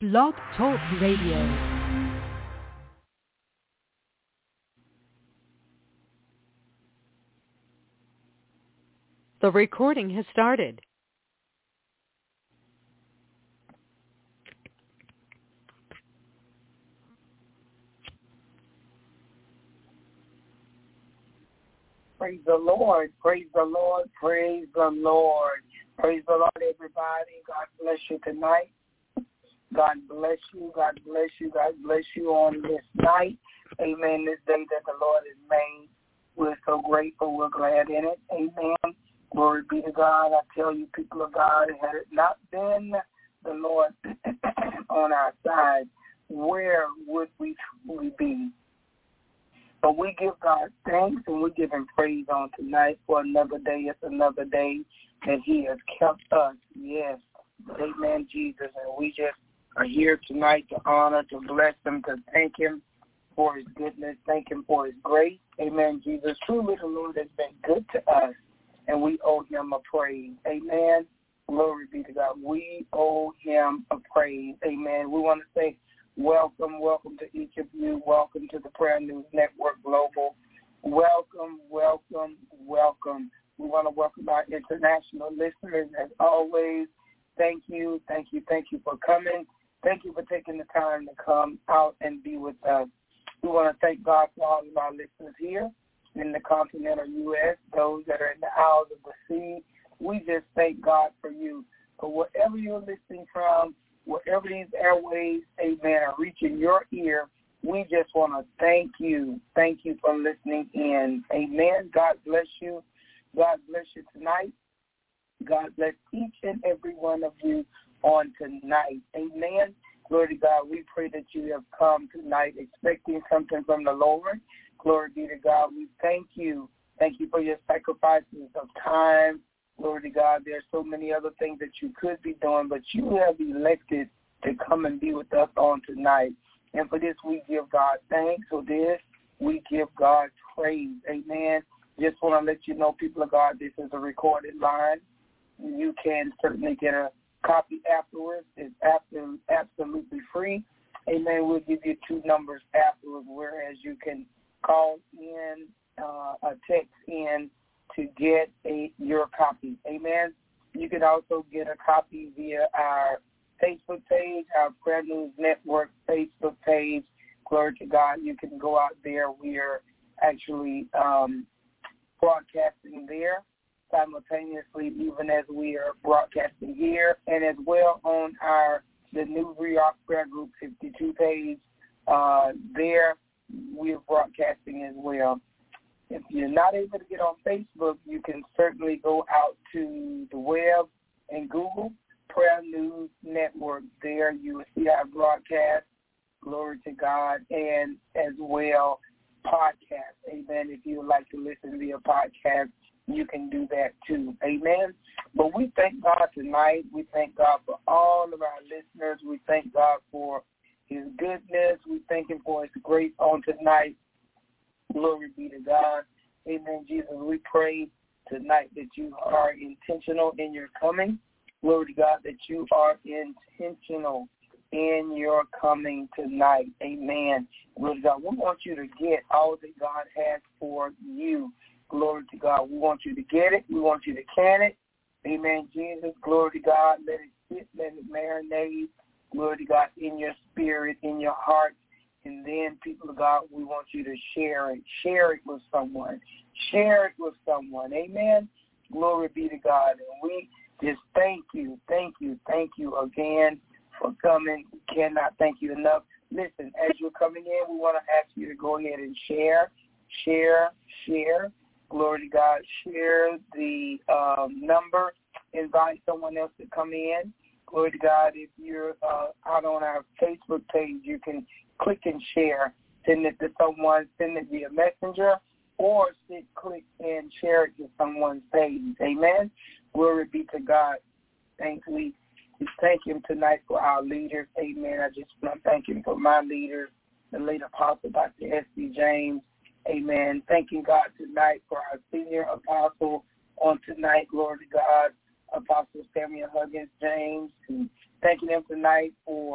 Blog Talk Radio. The recording has started. Praise the Lord, praise the Lord, praise the Lord. Praise the Lord, everybody. God bless you tonight. God bless you, God bless you, God bless you on this night. Amen, this day that the Lord has made. We're so grateful, we're glad in it. Amen. Glory be to God. I tell you, people of God, had it not been the Lord on our side, where would we truly be? But we give God thanks and we give him praise on tonight for another day. It's another day that he has kept us. Yes. Amen, Jesus. And we just are here tonight to honor, to bless him, to thank him for his goodness, thank him for his grace. Amen, Jesus. Truly the Lord has been good to us, and we owe him a praise. Amen. Glory be to God. We owe him a praise. Amen. We want to say welcome to each of you. Welcome to the Prayer News Network Global. Welcome. We want to welcome our international listeners as always. Thank you for coming. Thank you for taking the time to come out and be with us. We want to thank God for all of our listeners here in the continental U.S., those that are in the Isles of the Sea. We just thank God for you. For wherever you're listening from, wherever these airways, amen, are reaching your ear, we just want to thank you. Thank you for listening in. Amen. God bless you. God bless you tonight. God bless each and every one of you on tonight. Amen. Glory to God. We pray that you have come tonight expecting something from the Lord. Glory be to God. We thank you. Thank you for your sacrifices of time. Glory to God. There are so many other things that you could be doing, but you have elected to come and be with us on tonight. And for this, we give God thanks. For this, we give God praise. Amen. Just want to let you know, people of God, this is a recorded line. You can certainly get a copy afterwards. It's absolutely free. Amen. We'll give you two numbers afterwards, whereas you can call in, a text in to get your copy. Amen. You can also get a copy via our Facebook page, our Prayer News Network Facebook page. Glory to God. You can go out there. We are actually broadcasting there simultaneously, even as we are broadcasting here, and as well on the New Reark Prayer Group 52 page. There we are broadcasting as well. If you're not able to get on Facebook, you can certainly go out to the web and Google Prayer News Network. There you will see our broadcast, glory to God, and as well podcast. Amen. If you would like to listen via podcast, you can do that too. Amen. But we thank God tonight. We thank God for all of our listeners. We thank God for his goodness. We thank him for his grace on tonight. Glory be to God. Amen, Jesus. We pray tonight that you are intentional in your coming. Glory to God, that you are intentional in your coming tonight. Amen. Glory to God. We want you to get all that God has for you. Glory to God. We want you to get it. We want you to can it. Amen, Jesus. Glory to God. Let it sit. Let it marinate. Glory to God in your spirit, in your heart. And then, people of God, we want you to share it. Share it with someone. Share it with someone. Amen. Glory be to God. And we just thank you again for coming. We cannot thank you enough. Listen, as you're coming in, we want to ask you to go ahead and share. Glory to God. Share the number. Invite someone else to come in. Glory to God. If you're out on our Facebook page, you can click and share. Send it to someone. Send it via Messenger, or click and share it to someone's page. Amen. Glory be to God. We thank him tonight for our leaders. Amen. I just want to thank him for my leaders, the late Apostle Dr. S.D. James. Amen. Thanking God tonight for our senior apostle on tonight. Glory to God. Apostle Samuel Huggins James. And thanking him tonight for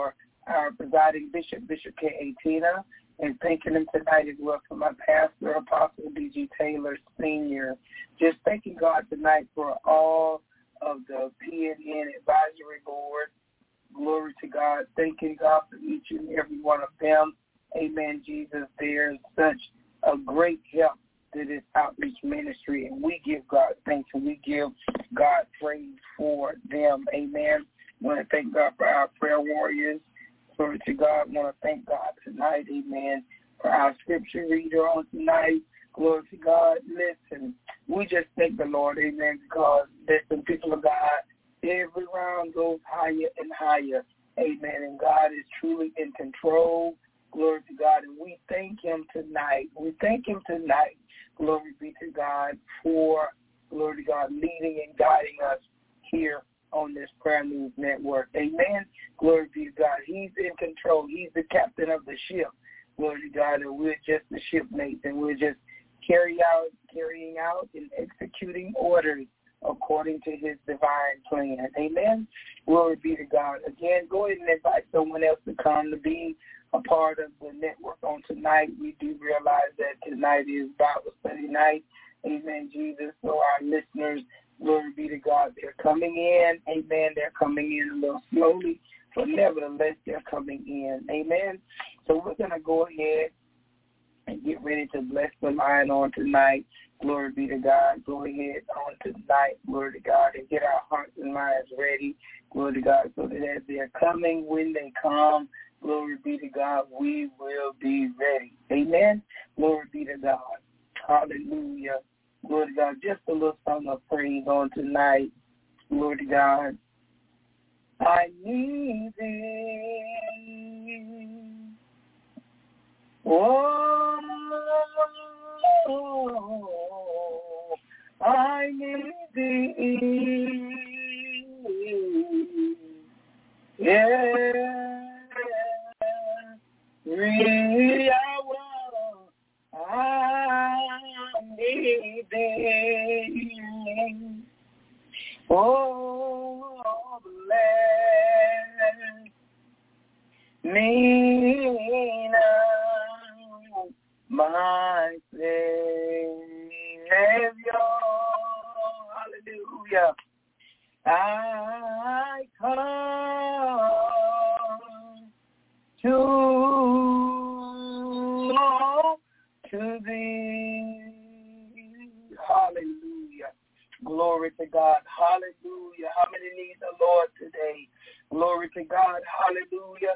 our presiding bishop, Bishop K.A. Tina, and thanking him tonight as well for my pastor, Apostle D.G. Taylor Sr. Just thanking God tonight for all of the PNN Advisory Board. Glory to God. Thanking God for each and every one of them. Amen, Jesus. There's such a great help to this outreach ministry, and we give God thanks and we give God praise for them. Amen. I want to thank God for our prayer warriors. Glory to God. I want to thank God tonight, amen, for our scripture reader on tonight. Glory to God. Listen, we just thank the Lord, amen, because listen, people of God, every round goes higher and higher, amen, and God is truly in control. Glory to God, and we thank him tonight. We thank him tonight. Glory be to God for, glory to God, leading and guiding us here on this Prayer News Network. Amen. Glory be to God. He's in control. He's the captain of the ship. Glory to God. And we're just the shipmates, and we're just carrying out and executing orders according to his divine plan. Amen. Glory be to God. Again, go ahead and invite someone else to come to be a part of the network on tonight. We do realize that tonight is Bible study night. Amen, Jesus. So our listeners, glory be to God, they're coming in. Amen. They're coming in a little slowly, but nevertheless, they're coming in. Amen. So we're going to go ahead and get ready to bless the line on tonight. Glory be to God. Go ahead on tonight, glory to God, and get our hearts and minds ready, glory to God, so that as they're coming, when they come, glory be to God, we will be ready. Amen. Glory be to God. Hallelujah. Glory to God. Just a little song of praise on tonight. Glory to God. I need thee. Oh, I need thee. Yeah. Every hour I need thee. Oh, bless me now, my Savior. Hallelujah. I come to thee. Hallelujah. Glory to God. Hallelujah. How many need the Lord today? Glory to God. Hallelujah.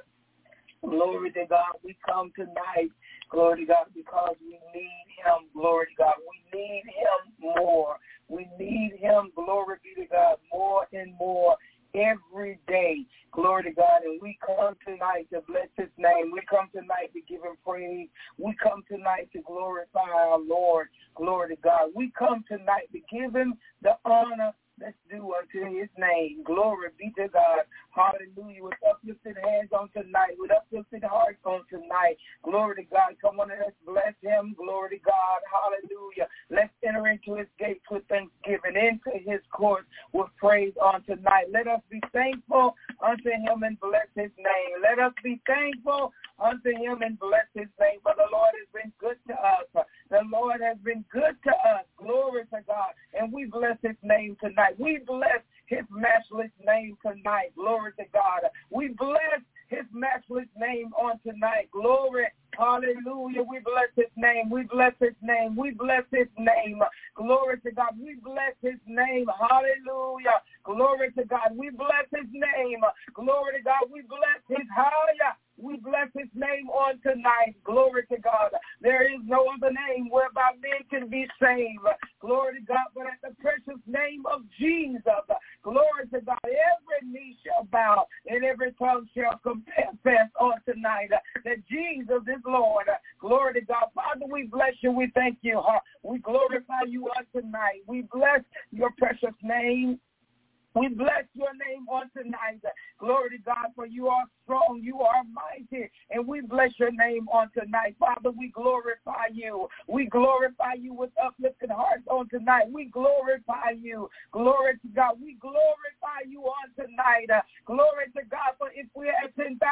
Glory to God. We come tonight, glory to God, because we need him. Glory to God. We need him more. We need him, glory be to God, more and more every day. Glory to God. And we come tonight to bless his name. We come tonight to give him praise. We come tonight to glorify our Lord. Glory to God. We come tonight to give him the honor that's due unto his name. Glory be to God. Hallelujah. With uplifted hands on tonight, with uplifted hearts on tonight. Glory to God. Come on and let's bless him. Glory to God. Hallelujah. Let's enter into his gates with thanksgiving, into his courts with praise on tonight. Let us be thankful unto him and bless his name. Let us be thankful unto him and bless his name. For the Lord has been good to us. The Lord has been good to us. Glory to God. And we bless his name tonight. We bless his matchless name tonight. Glory to God. We bless his matchless name on tonight. Glory. Hallelujah. We bless his name. We bless his name. We bless his name. Glory to God. We bless his name. Hallelujah. Glory to God. We bless his name. Glory to God. We bless his hallelujah. We bless his name on tonight. Glory to God. There is no other name whereby men can be saved. Glory to God. But at the precious name of Jesus, glory to God, every knee shall bow and every tongue shall confess on tonight that Jesus is Lord. Glory to God. Father, we bless you. We thank you. We glorify you on tonight. We bless your precious name. We bless your name on tonight. Glory to God, for you are strong, you are mighty, and we bless your name on tonight. Father, we glorify you. We glorify you with uplifted hearts on tonight. We glorify you. Glory to God. We glorify you on tonight. Glory to God, for if we had 10,000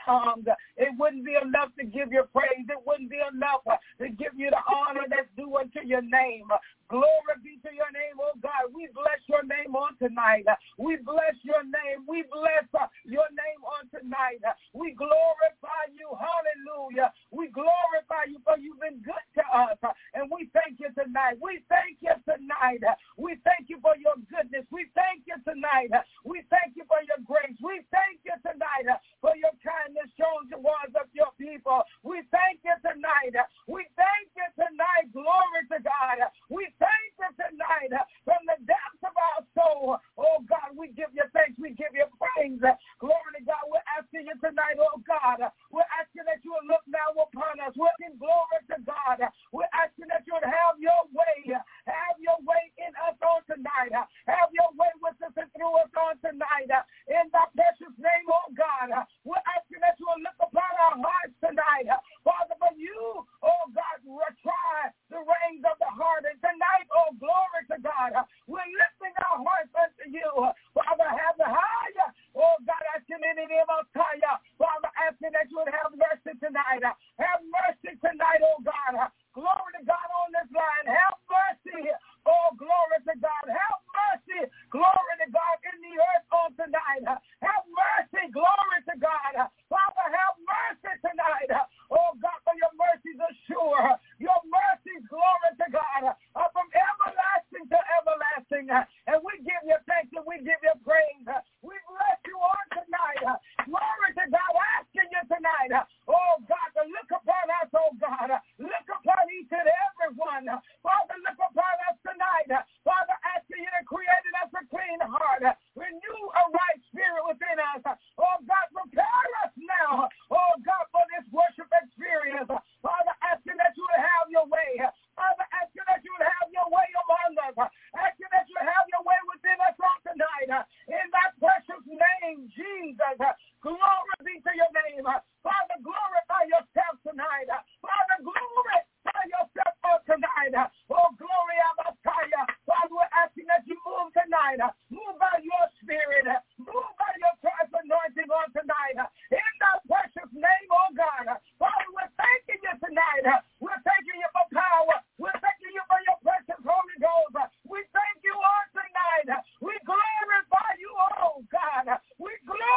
tongues. It wouldn't be enough to give you praise. It wouldn't be enough to give you the honor that's due unto your name. Glory be to your name, oh God. We bless your name on tonight. We bless your name. We bless your name on tonight. We glorify you. Hallelujah. We glorify you for you've been good to us. And we thank you tonight. We thank you tonight. We thank you for your goodness. We thank you tonight. We thank you for your grace. We thank you tonight for your kindness shown towards us, your people. We thank you tonight. We thank you tonight. Glory to God. We thank you tonight from the depths of our soul. Oh, God, we give you thanks. We give you praise. Glory to God. We're asking you tonight, oh, God. We're asking that you will look now upon us. We're in glory to God. We're asking that you would have your way. Have your way in us on tonight. Have your way with us and through us on tonight. In the precious name, oh, God. We're asking that you will look upon our hearts tonight. Father, for you, oh, God, try the reins of the heart. And tonight, oh, glory to God, we're lifting our hearts unto you. Father, have the higher. Oh, God, asking in the name of Messiah. Father, asking that you would have mercy tonight. Have mercy tonight, oh, God. Glory to God on this line. Have mercy. Oh, glory to God. Have mercy. Glory to God in the earth on tonight. Have mercy. Glory to God. Father, have mercy tonight. Oh, God, for your mercies are sure. Your mercies, glory to God, are from everlasting to everlasting. And we give you thanks and we give you praise. We bless you on tonight. Glory to God, asking you tonight. Oh, God, to look upon us, oh, God. Look upon each and every one. Father, look upon us tonight. Father, asking you to create in us a clean heart. Renew a right spirit within us. Oh, God, prepare us now. Oh, God, for this worship experience. Father, asking that you would have your way. Father, asking that you would have your way among us. Asking that you would have your way within us on tonight. In that precious name, Jesus. Glory be to your name. Father, glorify yourself tonight. Father, glorify yourself on tonight. Oh, glory, Messiah. Father, we're asking that you move tonight. Move by your spirit. Move by your Christ anointing on tonight. In that precious name, oh God. Father, we're thanking you tonight. We're thanking you for power. We're thanking you for your precious Holy Ghost. We thank you on tonight. We glorify you, oh God. We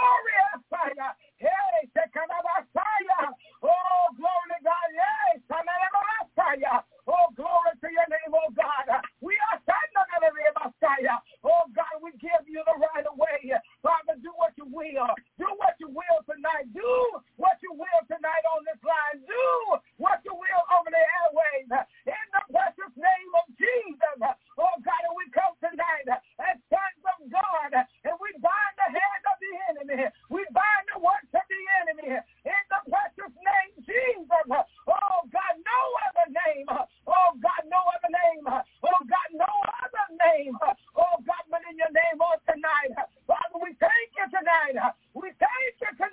glorify you. Hey, Shekinah. Oh, glory to God. Yes, Messiah. Oh, glory to your name, oh God. We are standing on the Messiah. Oh God, we give you the right of way. Father, do what you will. Do what you will tonight. Do what you will tonight on this line. Do what you will over the airways. In the precious name of Jesus. Oh God, and we come tonight as sons of God. And we bind the hand of the enemy. We bind the works of the enemy. In the precious name, Jesus. Oh God, no other name. Oh God, no other name. Oh God, no other name. Oh God, but in your name on tonight. Father, we thank you tonight. We thank you tonight.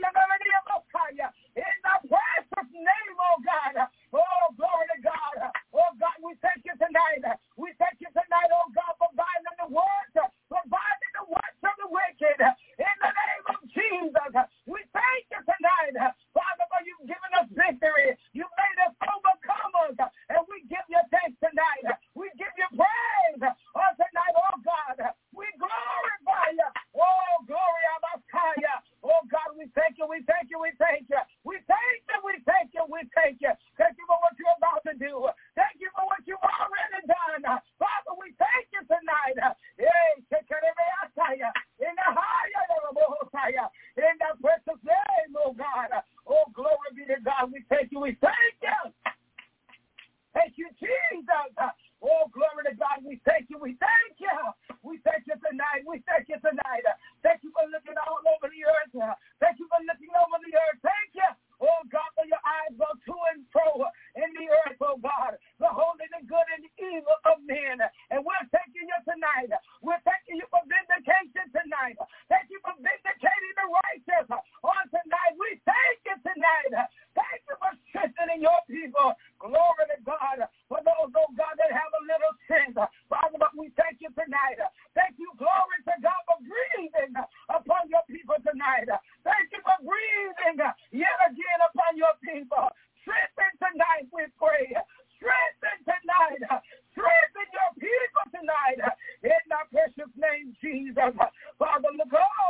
In the precious name, oh God. Oh, glory to God. Oh God, we thank you tonight. We thank you tonight, oh God, for binding the works of the wicked. In the name of Jesus, we thank you tonight. Father, for you've given us victory. You made us overcomers. And we give you thanks tonight. We give you praise on tonight, oh God. We glorify you. Oh, glory, Messiah. Oh God, we thank you. We thank you. We thank you. We thank you. We thank you. We thank you. Thank you for what you're about to do. Thank you for what you've already done. Father, we thank you tonight. In the higher, in the precious name, oh God. Oh, glory be to God. We thank you. We thank you. Thank you, Jesus. Oh, glory to God. We thank you. We thank you. We thank you tonight. We thank you tonight. Thank you for looking all over the earth. Thank you for looking over the earth. Thank you. Oh, God, for your eyes go to and fro in the earth, oh, God. The holy, the good, and the evil of men. And we're thanking you tonight. We're thanking you for vindication tonight. Thank you for vindicating the righteous on tonight. We thank you tonight. Thank you for strengthening your people. Strengthen tonight, we pray. Strengthen tonight. Strengthen your people tonight. In the precious name, Jesus. Father, look,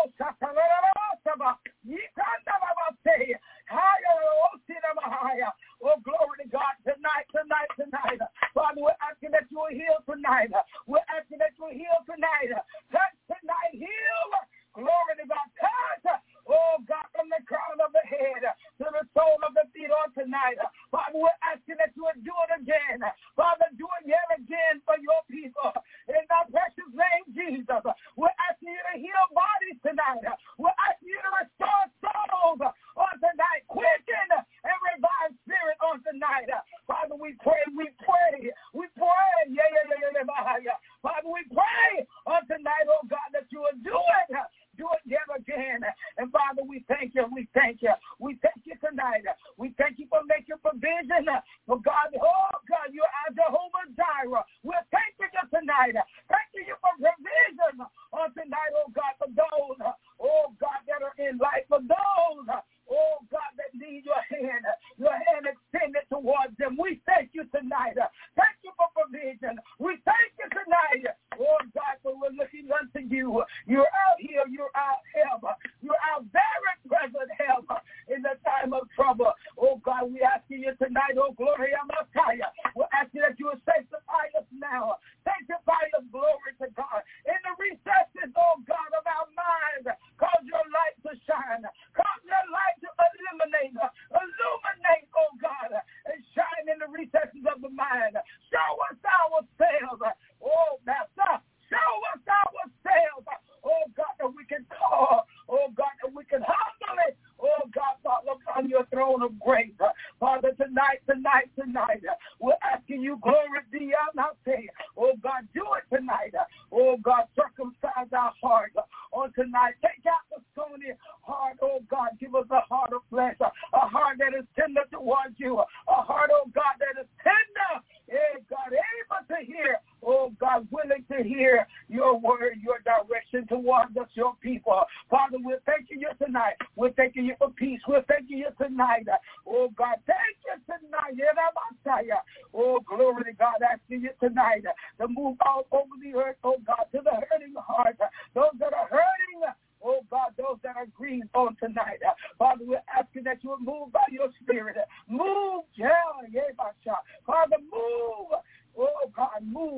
oh, glory to God, tonight. Father, we're asking that you will heal tonight. We're asking that you will heal tonight. Touch tonight, heal. Glory to God, touch. Oh, God, from the crown of the head to the sole of the feet on tonight. Father, we're asking that you would do it again. Father, do it yet again for your people. In the precious name, Jesus, we're asking you to heal bodies tonight. We're asking you to restore souls on tonight. Quicken and revive spirit on tonight. Father, we pray. Father, we pray on tonight, oh God, that you will do it. Do it yet again. And Father, we thank you. We thank you tonight. We thank you for making provision. For God, oh God, you are Jehovah Jireh. We're thanking you tonight. Thanking you for provision on tonight, oh God, for those, oh God, that are in life. For those, oh God, that need your hand extended towards them. We thank you tonight. Thank you for provision. We thank you tonight. Oh God, for we're looking unto you. You're out here. You're our help. You're our very present help in the time of trouble. Oh God, we ask you tonight, oh glory, Messiah. We're asking that you will sanctify us now. Sanctify us, glory to God. In the recesses, oh God, of our minds, cause your light to shine. Cause your light to illuminate, oh God, and shine in the recesses of the mind. Show us ourselves, oh Master. Show us ourselves, oh God, that we can call, oh God, that we can humble it, oh God, Father, upon your throne of grace. Father, tonight, we're asking you, glory be our say, oh God, do it tonight. Oh God, circumcise our heart on tonight. Take out the stony heart, oh God, give us a heart of flesh, a heart that is tender towards you, a heart, oh God, that is tender, hey God, able to hear, oh God, willing to hear your word, your direction towards us, your people. Father, we're thanking you tonight. We're thanking you for peace. We're thanking you tonight. Oh God, thank you tonight. Oh, glory to God, asking you tonight to move all over the earth, oh God, to the hurting heart, those that are hurting, oh God, those that are grieved on tonight. Father, we're asking that you would move by your spirit. Move, Father, move. Oh God, move.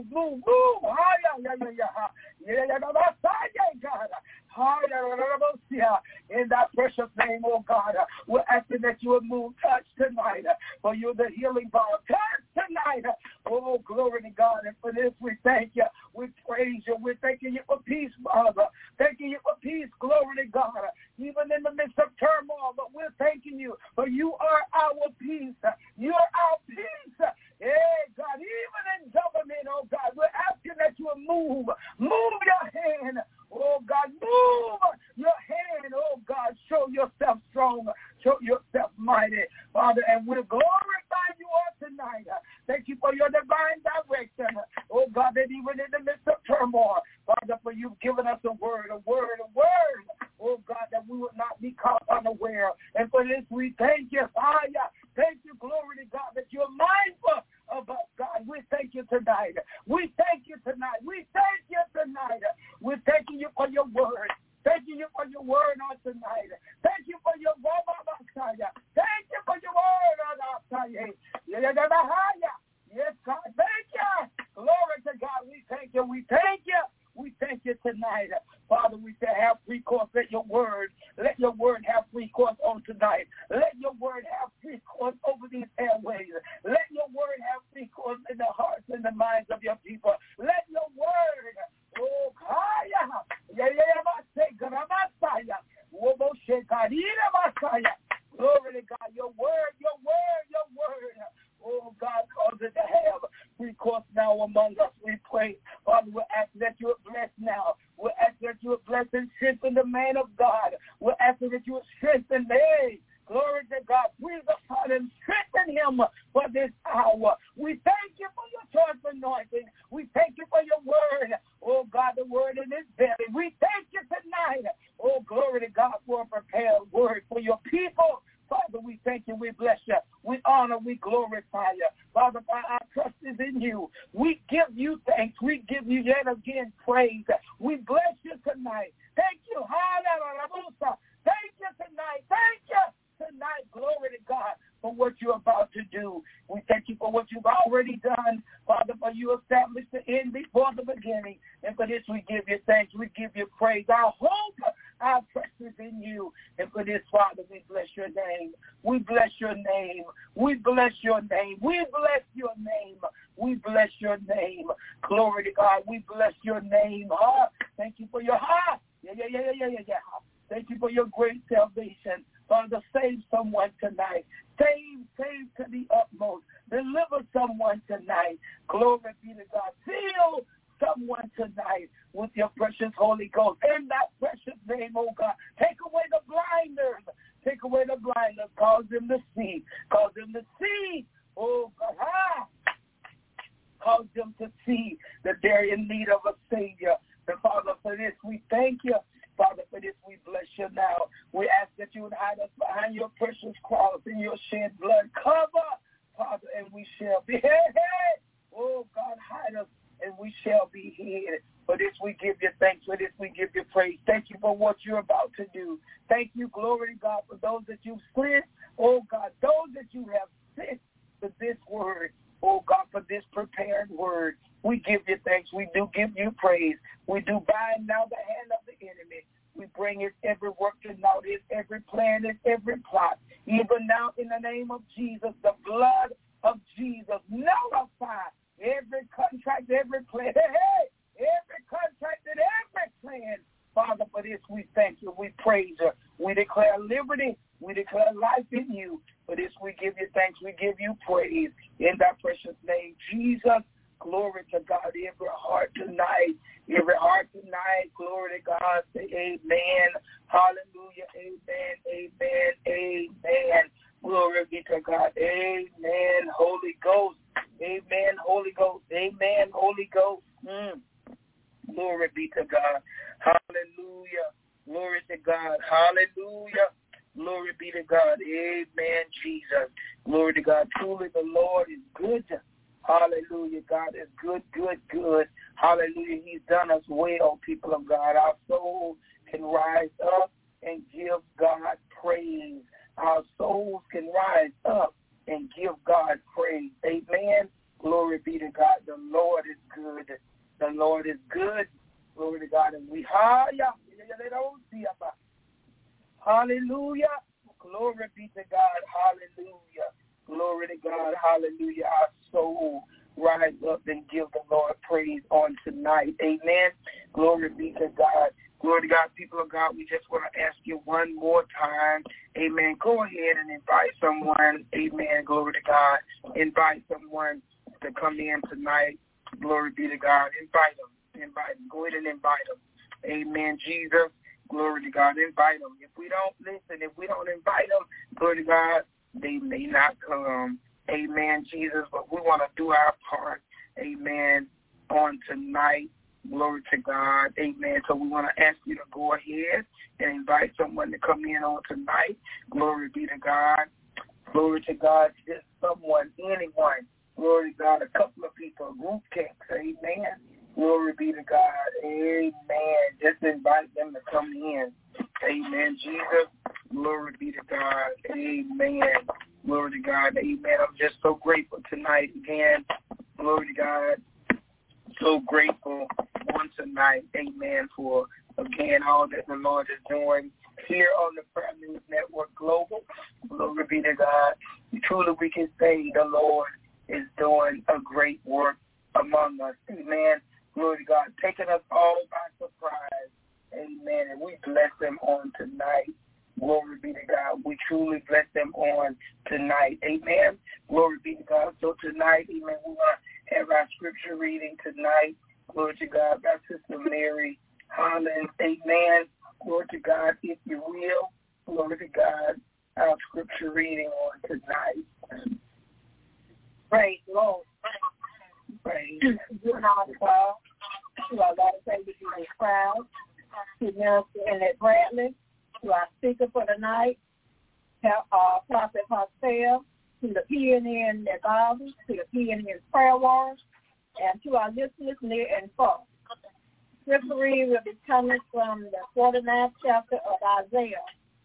In that precious name, oh God, we're asking that you would move, touch tonight. For you're the healing balm. Touch tonight. Oh, glory to God. And for this, we thank you. We praise you. We're thanking you for peace, Father. Thanking you for peace. Glory to God. Even in the midst of turmoil, but we're thanking you. For you are our peace. You're our peace. Hey, God, even in government, oh God, we're asking that you will move your hand, oh God, move your hand, oh God, show yourself strong, show yourself mighty, Father, and we'll glorify you all tonight. Thank you for your divine direction, oh God, that even in the midst of turmoil, Father, for you've given us a word, oh God, that we would not be caught unaware. And for this, we thank you, Father. Thank you, glory to God, that you're mindful of us, God. We thank you tonight. We thank you tonight. We're thanking you for your word. Thanking you for your word on tonight. Thank you for your word on our side. Thank you for your word on our side. Yes, God. Thank you. Glory to God. We thank you. We thank you tonight. Father, we say have free course. Let your word have free course on tonight. Let your word have free course over these airways. Let your word have free course in the hearts and the minds of your people. Let your word, oh, glory to God, your word. Oh, God, cause it to have free course now among us. We pray, Father, we're asking that you would bless now. We're asking that you would bless and strengthen the man of God. We're asking that you would strengthen me. Glory to God. Breathe upon him. Strengthen him for this hour. We thank you for your choice anointing. We thank you for your word. Oh, God, the word in his belly. We thank you tonight. Oh, glory to God for a prepared word for your people. Father, we thank you. and we bless you. We honor, we glorify you. Father, our trust is in you. We give you thanks. We give you yet again praise. We bless you tonight. Thank you. Thank you tonight. Thank you tonight. Glory to God for what you're about to do. We thank you for what you've already done. Father, for you established the end before the beginning. And for this we give you thanks. We give you praise. Our hope, our trust is in you. And for this, Father, we bless your name. We bless your name. We bless your name. We bless your name. We bless your name. Glory to God. We bless your name. Thank you for your heart. Yeah. Thank you for your great salvation. Father, save someone tonight. Save to the utmost. Deliver someone tonight. Glory be to God. Fill someone tonight with your precious Holy Ghost. In that precious name, oh God, take away the blinders. Take away the blinders. Cause them to see. Cause them to see. Oh God. Cause them to see that they're in need of a Savior. And Father, for this, we thank you. Father, for this, we bless you now. We ask that you would hide us behind your precious cross and your shed blood. Cover, Father, and we shall be hid. Oh, God, hide us, and we shall be hid. For this, we give you thanks. For this, we give you praise. Thank you for what you're about to do. Thank you, glory to God, for those that you've sent. Oh, God, those that you have sent for this word. Oh, God, for this prepared word. We give you thanks. We do give you praise. We do bind now the hand of the enemy. We bring it every work to notice, every plan, and every plot. Even now, in the name of Jesus, the blood of Jesus, nullify every contract, every plan, every contract and every plan. Father, for this we thank you. We praise you. We declare liberty. We declare life in you. For this we give you thanks. We give you praise. In that precious name, Jesus. Glory to God. Every heart tonight, glory to God. Say amen. Hallelujah. Amen. Glory be to God. Amen. Holy Ghost. Amen. Holy Ghost. Amen. Holy Ghost. Glory be to God. Hallelujah. Glory to God. Hallelujah. Glory be to God. Amen, Jesus. Glory to God. Truly the Lord is good. Hallelujah. God is good. Hallelujah. He's done us well, people of God. Our soul can rise up and give God praise. Our souls can rise up and give God praise. Amen. Glory be to God. The Lord is good. The Lord is good. Glory to God. And we hallelujah. Hallelujah. Glory be to God. Hallelujah. Glory to God. Hallelujah. Our soul rise up and give the Lord praise on tonight. Amen. Glory be to God. Glory to God. People of God, we just want to ask you one more time. Amen. Go ahead and invite someone. Amen. Glory to God. Invite someone to come in tonight. Glory be to God. Invite them. Go ahead and invite them. Amen. Jesus. Glory to God. Invite them. If we don't listen, if we don't invite them, glory to God, they may not come. Amen, Jesus. But we want to do our part. Amen. On tonight. Glory to God. Amen. So we want to ask you to go ahead and invite someone to come in on tonight. Glory be to God. Glory to God. Just someone, anyone. Glory to God. A couple of people, group text. Amen. Glory be to God. Amen. Just invite them to come in. Amen, Jesus. Glory be to God. Amen. Glory to God. Amen. I'm just so grateful tonight again. Glory to God. So grateful on tonight. Amen. For, again, all that the Lord is doing here on the Prayer News Network Global. Glory be to God. Truly we can say the Lord is doing a great work among us. Amen. Glory to God. Taking us all by surprise. Amen. And we bless them on tonight. Glory be to God. We truly bless them on tonight. Amen. Glory be to God. So tonight, amen, we want to have our scripture reading tonight. Glory to God. By Sister Mary Holland. Amen. Glory to God, if you will. Glory to God. Our scripture reading on tonight. Praise the Lord. Praise. Good honor, God. To our Lord and Savior Jesus Christ. To Minister Annette Bradley. To our speaker for tonight, Prophet Hosea, to the PNN Garden, to the PNN Prayer Wars, and to our listeners near and far. Scripture reading will be coming from the 49th chapter of Isaiah,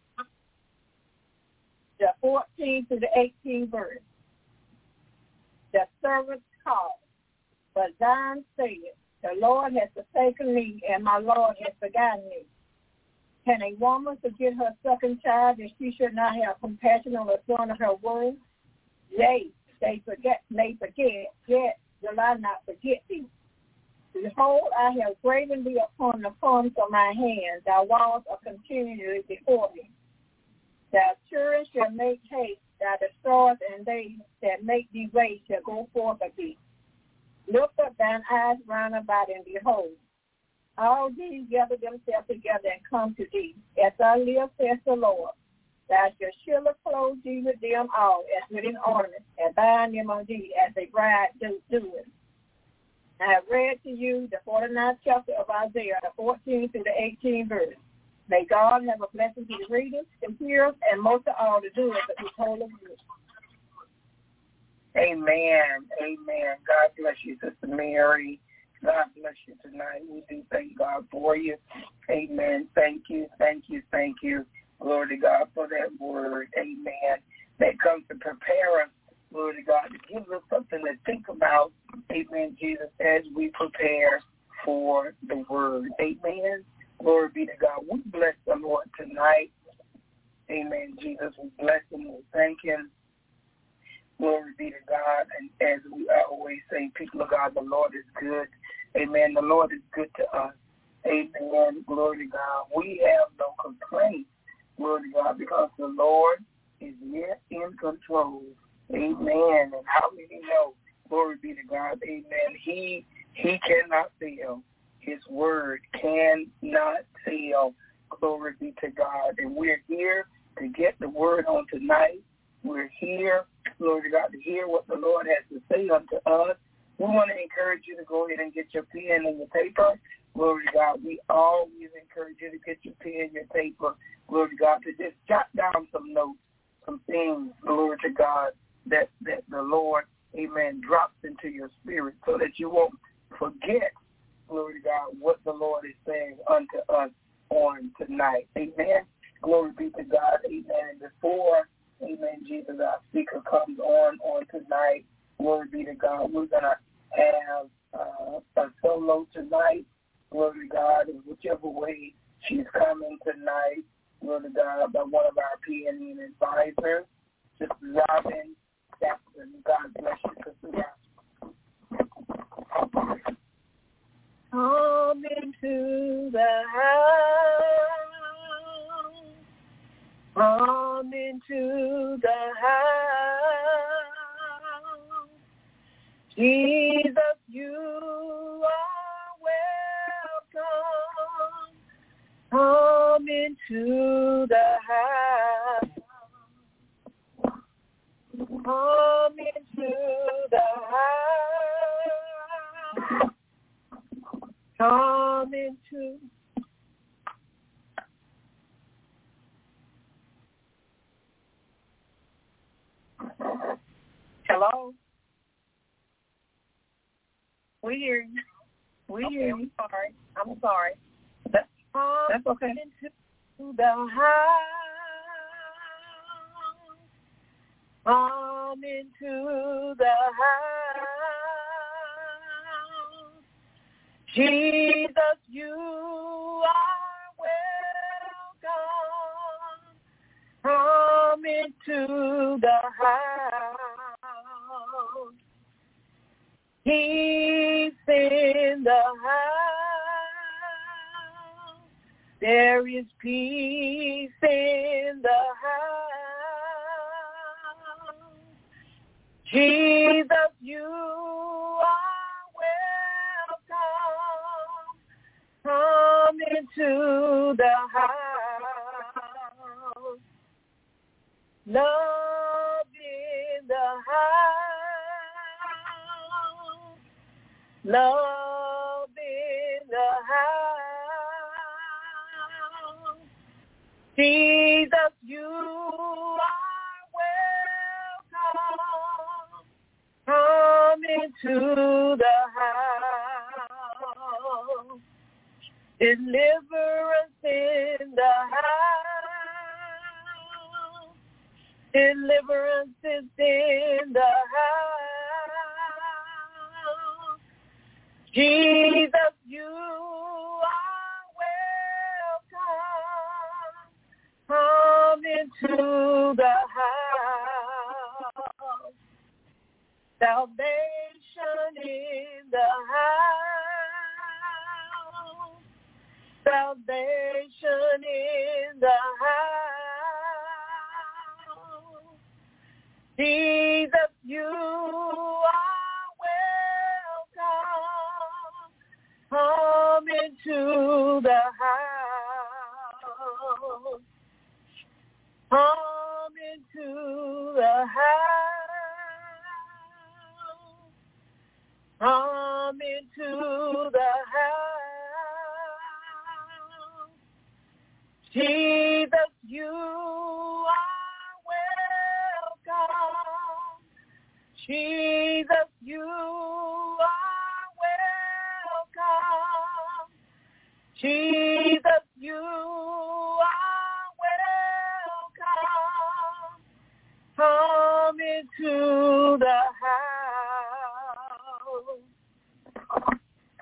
the 14th to the 18th verse. The servants called, but Zion said, the Lord has forsaken me, and my Lord has forgotten me. Can a woman forget her second child, and she should not have compassion on the son of her womb? Yea, they may forget, yet will I not forget thee. Behold, I have graven thee upon the palms of my hands. Thy walls are continually before me. Thy children shall make haste, thy destroyers, and they that make thee waste shall go forth of thee. Lift up thine eyes round about, and behold, all these gather themselves together and come to thee. As I live, says the Lord, thou shalt surely clothe thee with them all as with an ornament, and bind them on thee as a bride doeth. I have read to you the 49th chapter of Isaiah, the 14th to the 18th verse. May God have a blessing to the readers, the hearers, and most of all the doers of his holy word. Amen. Amen. God bless you, Sister Mary. God bless you tonight. We do thank God for you. Amen. Thank you. Thank you. Thank you. Glory to God for that word. Amen. That comes to prepare us, glory to God, to give us something to think about. Amen, Jesus, as we prepare for the word. Amen. Glory be to God. We bless the Lord tonight. Amen, Jesus. We bless him. We thank him. Glory be to God. And as we always say, people of God, the Lord is good. Amen. The Lord is good to us. Amen. Glory to God. We have no complaints. Glory to God, because the Lord is yet in control. Amen. And how many know? Glory be to God. Amen. He cannot fail. His word cannot fail. Glory be to God. And we're here to get the word on tonight. We're here, glory to God, to hear what the Lord has to say unto us. We want to encourage you to go ahead and get your pen and your paper. Glory to God. We always encourage you to get your pen and your paper. Glory to God, to just jot down some notes, some things, glory to God, that the Lord, amen, drops into your spirit so that you won't forget, glory to God, what the Lord is saying unto us on tonight. Amen. Glory be to God. Amen. And before, amen, Jesus, our speaker comes on tonight, glory be to God, we're going to have a solo tonight. Glory to God, in whichever way she's coming tonight. Glory to God, by one of our PNN advisors, Sister Robin Jackson. God bless you, Sister Robin. Come into the house. Come into the house. Jesus, you are welcome. Come into the house. Come into the house. Come into. Hello? We hear you. We hear you. I'm sorry. That's okay. Into the house. Come into the house. Jesus, you are welcome. Come into the house. He's in the house. There is peace in the house. Jesus, you are welcome. Come into the house. Love in the house. Love in the house. Jesus, you are into the house. Deliverance in the house. Deliverance is in the house. Jesus, you are welcome. Come into the house. Salvation in the house. Salvation in the house. Jesus, you are welcome. Come into the house. Come into the house. Come into the house. Jesus, you are welcome. Jesus, you are welcome. Jesus, you are welcome. Come into the house.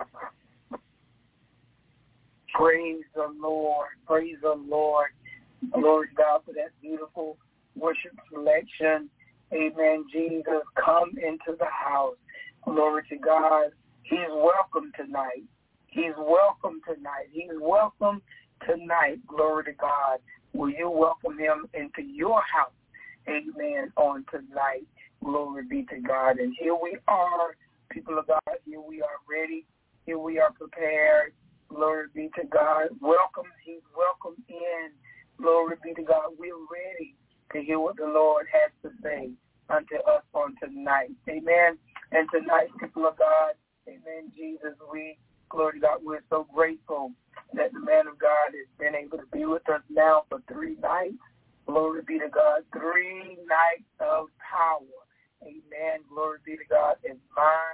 Praise the Lord. Praise the Lord. Glory to God for that beautiful worship selection. Amen. Jesus, come into the house. Glory to God. He's welcome tonight. He's welcome tonight. He's welcome tonight. Glory to God. Will you welcome him into your house? Amen. On tonight. Glory be to God. And here we are, people of God. Here we are ready. Here we are prepared. Glory be to God. Welcome. He's welcome in. Glory be to God. We're ready to hear what the Lord has to say unto us on tonight. Amen. And tonight, people of God, amen, Jesus, glory to God, we're so grateful that the man of God has been able to be with us now for 3 nights. Glory be to God. 3 nights of power. Amen. Glory be to God. And my,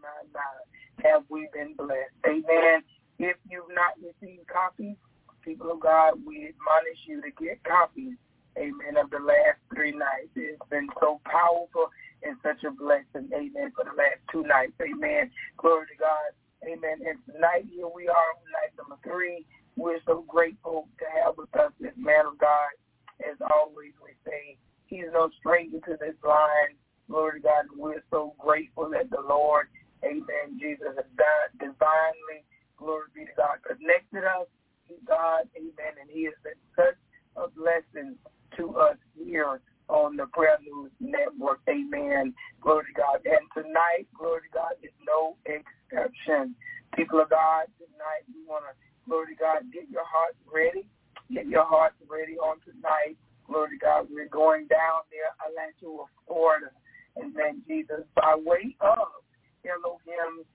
have we been blessed. Amen. If you've not received copies, people of God, we admonish you to get copies, amen, of the last 3 nights. It's been so powerful and such a blessing, amen, for the last 2 nights, amen. Glory to God, amen. And tonight, here we are on night number 3. We're so grateful to have with us this man of God. As always, we say, he's no stranger to this line. Glory to God, and we're so grateful that the Lord, amen, Jesus has divinely, glory be to God, connected us to God, amen, and he has been such a blessing to us here on the Prayer News Network, amen, glory to God. And tonight, glory to God, is no exception. People of God, tonight we want to, glory to God, get your hearts ready. Get your hearts ready on tonight. Glory to God, we're going down there, Alachua, Florida, amen, Jesus, by way of Elohim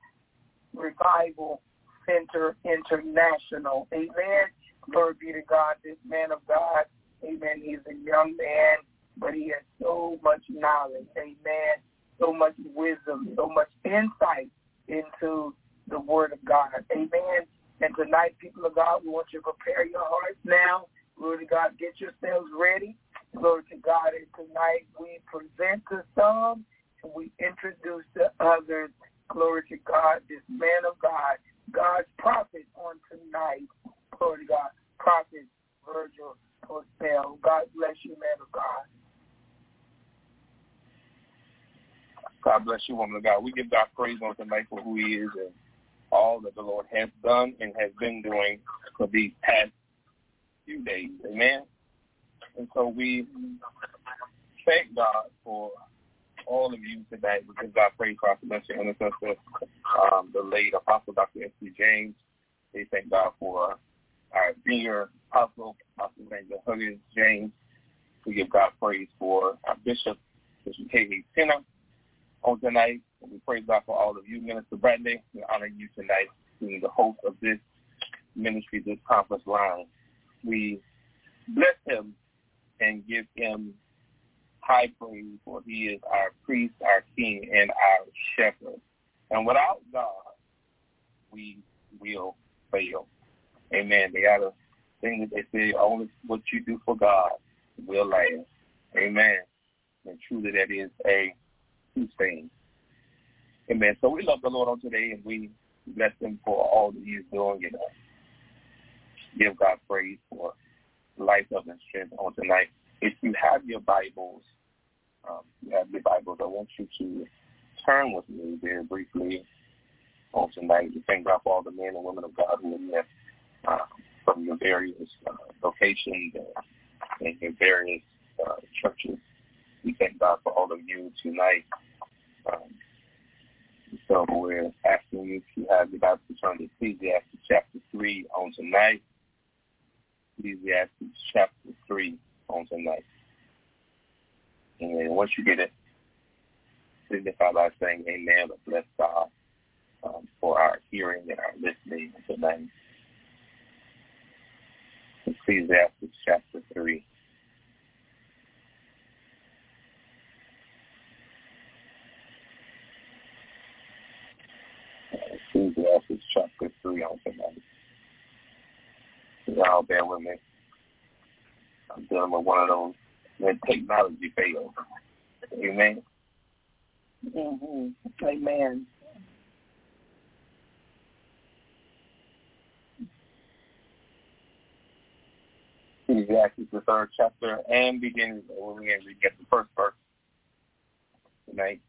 Revival Center International. Amen. Glory be to God. This man of God, amen, he's a young man, but he has so much knowledge. Amen. So much wisdom, so much insight into the Word of God. Amen. And tonight, people of God, we want you to prepare your hearts now. Glory to God. Get yourselves ready. Glory to God. And tonight we present to some and we introduce to others. Glory to God. This man of God, God's prophet on tonight. Glory to God. Prophet Virgil Purcell. God bless you, man of God. God bless you, woman of God. We give God praise on tonight for who he is and all that the Lord has done and has been doing for these past few days. Amen. And so we thank God for all of you today. We give God praise for our celestial intercessor, the late Apostle Dr. S.C. James. We thank God for our senior apostle, Apostle Emmanuel Huggins James. We give God praise for our Bishop K.A. Tenor on tonight. And we praise God for all of you. Minister Bradley, we honor you tonight, being the host of this ministry, this conference line. We bless him and give him high praise, for he is our priest, our king, and our shepherd. And without God, we will fail. Amen. They got a thing that they say, only what you do for God will last. Amen. And truly that is a true thing. Amen. So we love the Lord on today, and we bless him for all that he's doing. And give God praise for life, love, and strength on tonight. If you have your Bibles, I want you to turn with me very briefly on tonight. We thank God for all the men and women of God who are here from your various locations and your various churches. We thank God for all of you tonight. So we're asking you to have your Bible to turn to Ecclesiastes chapter 3 on tonight. Ecclesiastes chapter 3 on tonight. And once you get it, signify by saying amen or bless God for our hearing and our listening tonight. Ecclesiastes chapter 3. Ecclesiastes chapter 3 on tonight. Y'all bear with me. I'm dealing with one of those when technology fails. Amen. Mm-hmm. Amen. Ecclesiastes, the 3rd chapter, and beginning we get the first verse tonight.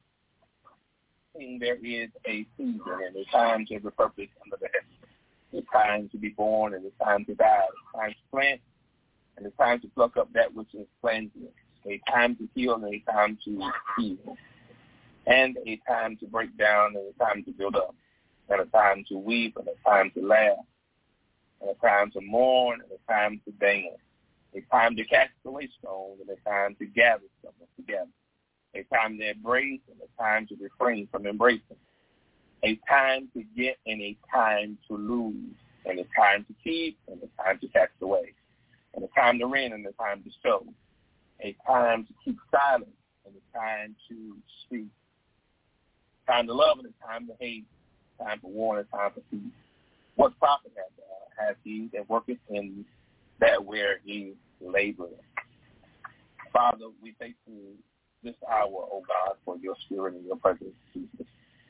There is a season and a time to every purpose under the heaven. It's time to be born and it's time to die. It's time to plant and it's time to pluck up that which is planted. A time to heal and a time to heal. And a time to break down and a time to build up. And a time to weep and a time to laugh. And a time to mourn and a time to dance. A time to cast away stones and a time to gather something together. A time to embrace and a time to refrain from embracing. A time to get and a time to lose. And a time to keep and a time to cast away. And a time to rend and a time to sow. A time to keep silent and a time to speak. Time to love and a time to hate. Time for war and a time for peace. What profit has he that worketh in that where he laboreth? Father, we thank you this hour, O God, for your spirit and your presence, Jesus.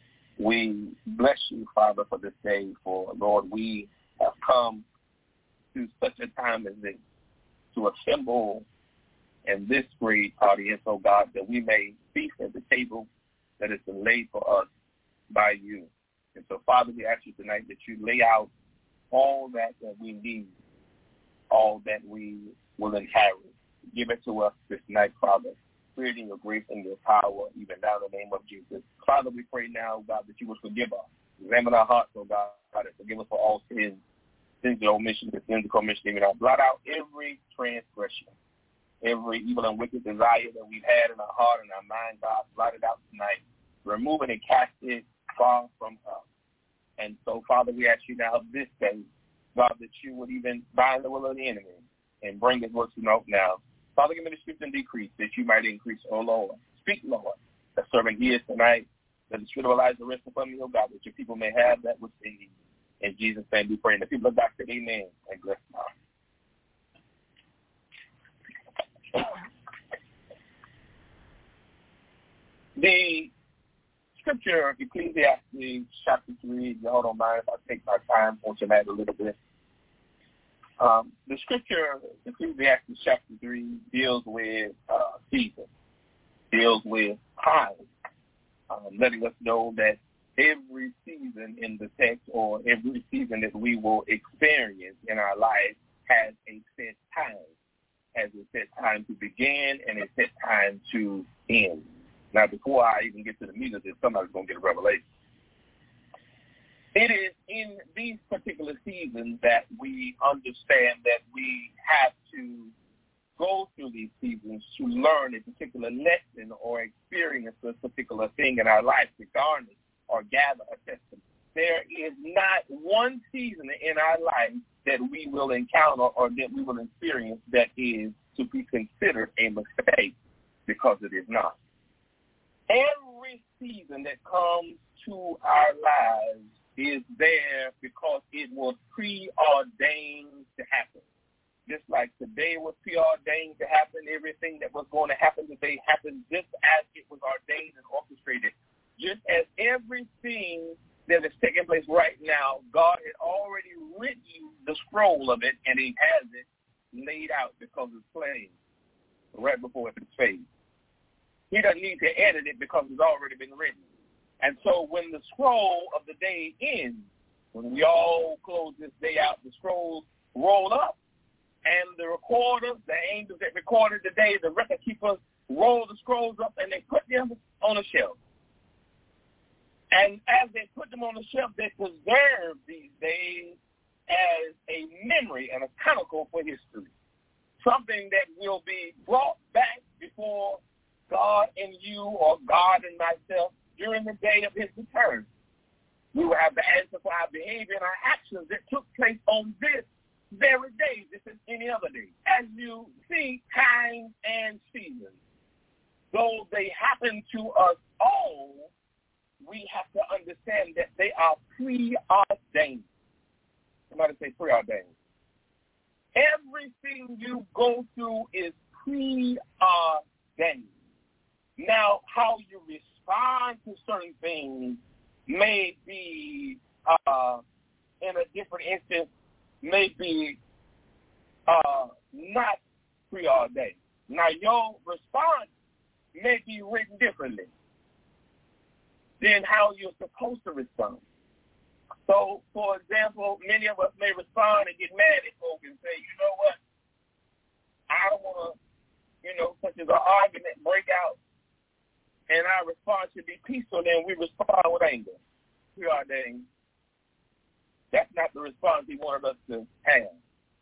We bless you, Father, for this day, for, Lord, we have come to such a time as this to assemble in this great audience, O God, that we may feast at the table that has been laid for us by you. And so, Father, we ask you tonight that you lay out all that we need, all that we will inherit. Give it to us this night, Father, creating your grace and your power, even now in the name of Jesus. Father, we pray now, God, that you would forgive us. Examine our hearts, oh God, and forgive us for all sins, sins of omission, sins of commission, even now. Blot out every transgression, every evil and wicked desire that we've had in our heart and our mind, God, blot it out tonight. Remove it and cast it far from us. And so, Father, we ask you now this day, God, that you would even bind the will of the enemy and bring his works to naught now. Father, give me the strength and decrease that you might increase, oh Lord. Speak, Lord. The servant here tonight, that the spirit of Elijah rest upon me, oh God, that your people may have that which they need. In Jesus' name we pray. And the people of God say amen and bless God. The scripture, Ecclesiastes chapter 3, y'all don't mind if I take my time on tonight a little bit. The scripture, Ecclesiastes chapter 3, deals with season, deals with time, letting us know that every season in the text or every season that we will experience in our life has a set time, has a set time to begin and a set time to end. Now, before I even get to the meat of this, somebody's going to get a revelation. It is in these particular seasons that we understand that we have to go through these seasons to learn a particular lesson or experience a particular thing in our life to garner or gather a testimony. There is not one season in our life that we will encounter or that we will experience that is to be considered a mistake, because it is not. Every season that comes to our lives is there because it was preordained to happen. Just like today was preordained to happen, everything that was going to happen today happened just as it was ordained and orchestrated. Just as everything that is taking place right now, God had already written the scroll of it, and he has it laid out because it's plain right before it's faded. He doesn't need to edit it because it's already been written. And so when the scroll of the day ends, when we all close this day out, the scrolls roll up, and the recorders, the angels that recorded the day, the record keepers, roll the scrolls up, and they put them on a shelf. And as they put them on the shelf, they preserve these days as a memory and a chronicle for history, something that will be brought back before God and you or God and myself during the day of his return. We will have the answer for our behavior and our actions that took place on this very day. This is any other day. As you see, times and seasons, though they happen to us all, we have to understand that they are preordained. Somebody say preordained. Everything you go through is preordained. Now, how you respond to certain things may be, in a different instance, may be not preordained. Now, your response may be written differently than how you're supposed to respond. So, for example, many of us may respond and get mad at folks and say, you know what, I don't want to, such as an argument break out, and our response should be peaceful, then we respond with anger. Preordained. That's not the response he wanted us to have.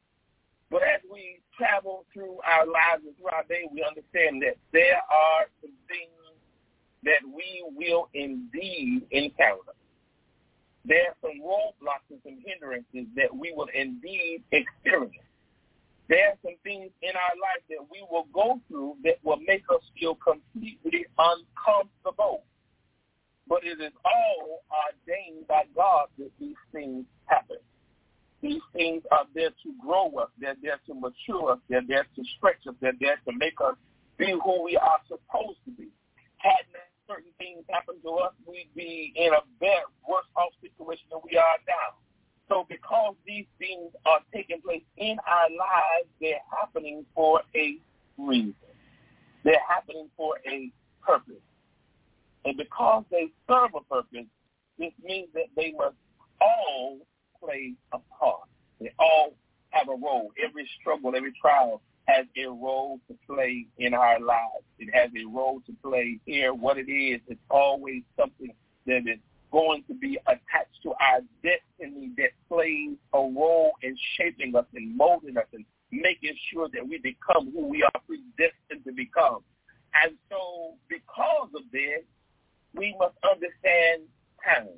But as we travel through our lives and through our day, we understand that there are some things that we will indeed encounter. There are some roadblocks and some hindrances that we will indeed experience. There are some things in our life that we will go through that will make us feel completely uncomfortable. But it is all ordained by God that these things happen. These things are there to grow us. They're there to mature us. They're there to stretch us. They're there to make us be who we are supposed to be. Had certain things happen to us, we'd be in a better, worse off situation than we are now. So because these things are taking place in our lives, they're happening for a reason. They're happening for a purpose. And because they serve a purpose, this means that they must all play a part. They all have a role. Every struggle, every trial has a role to play in our lives. It has a role to play here. What it is, it's always something that is going to be attached to our destiny that plays a role in shaping us and molding us and making sure that we become who we are predestined to become. And so because of this, we must understand time.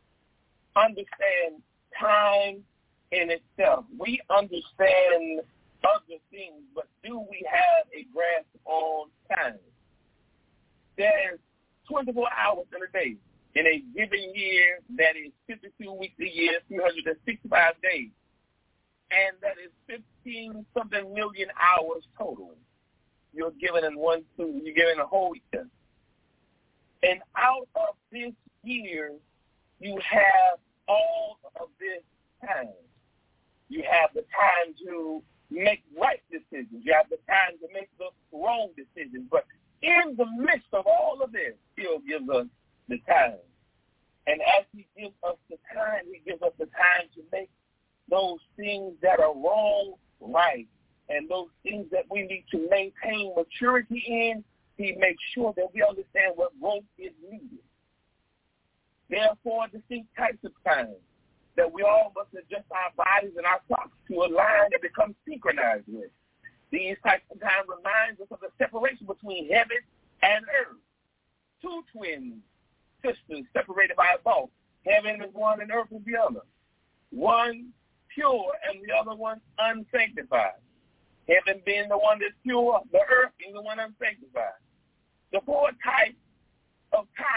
Understand time in itself. We understand other things, but do we have a grasp on time? There's 24 hours in a day. In a given year, that is 52 weeks a year, 365 days. And that is 15-something million hours total. You're given in you're given a whole year. And out of this year, you have all of this time. You have the time to make right decisions. You have the time to make the wrong decisions. But in the midst of all of this, still gives us the time. And as he gives us the time, he gives us the time to make those things that are wrong right. And those things that we need to maintain maturity in, he makes sure that we understand what growth is needed. There are four distinct types of time that we all must adjust our bodies and our clocks to align and become synchronized with. These types of time reminds us of the separation between heaven and earth. Two twin sisters separated by a gulf. Heaven is one and earth is the other. One pure and the other one unsanctified. Heaven being the one that's pure, the earth being the one unsanctified. The four types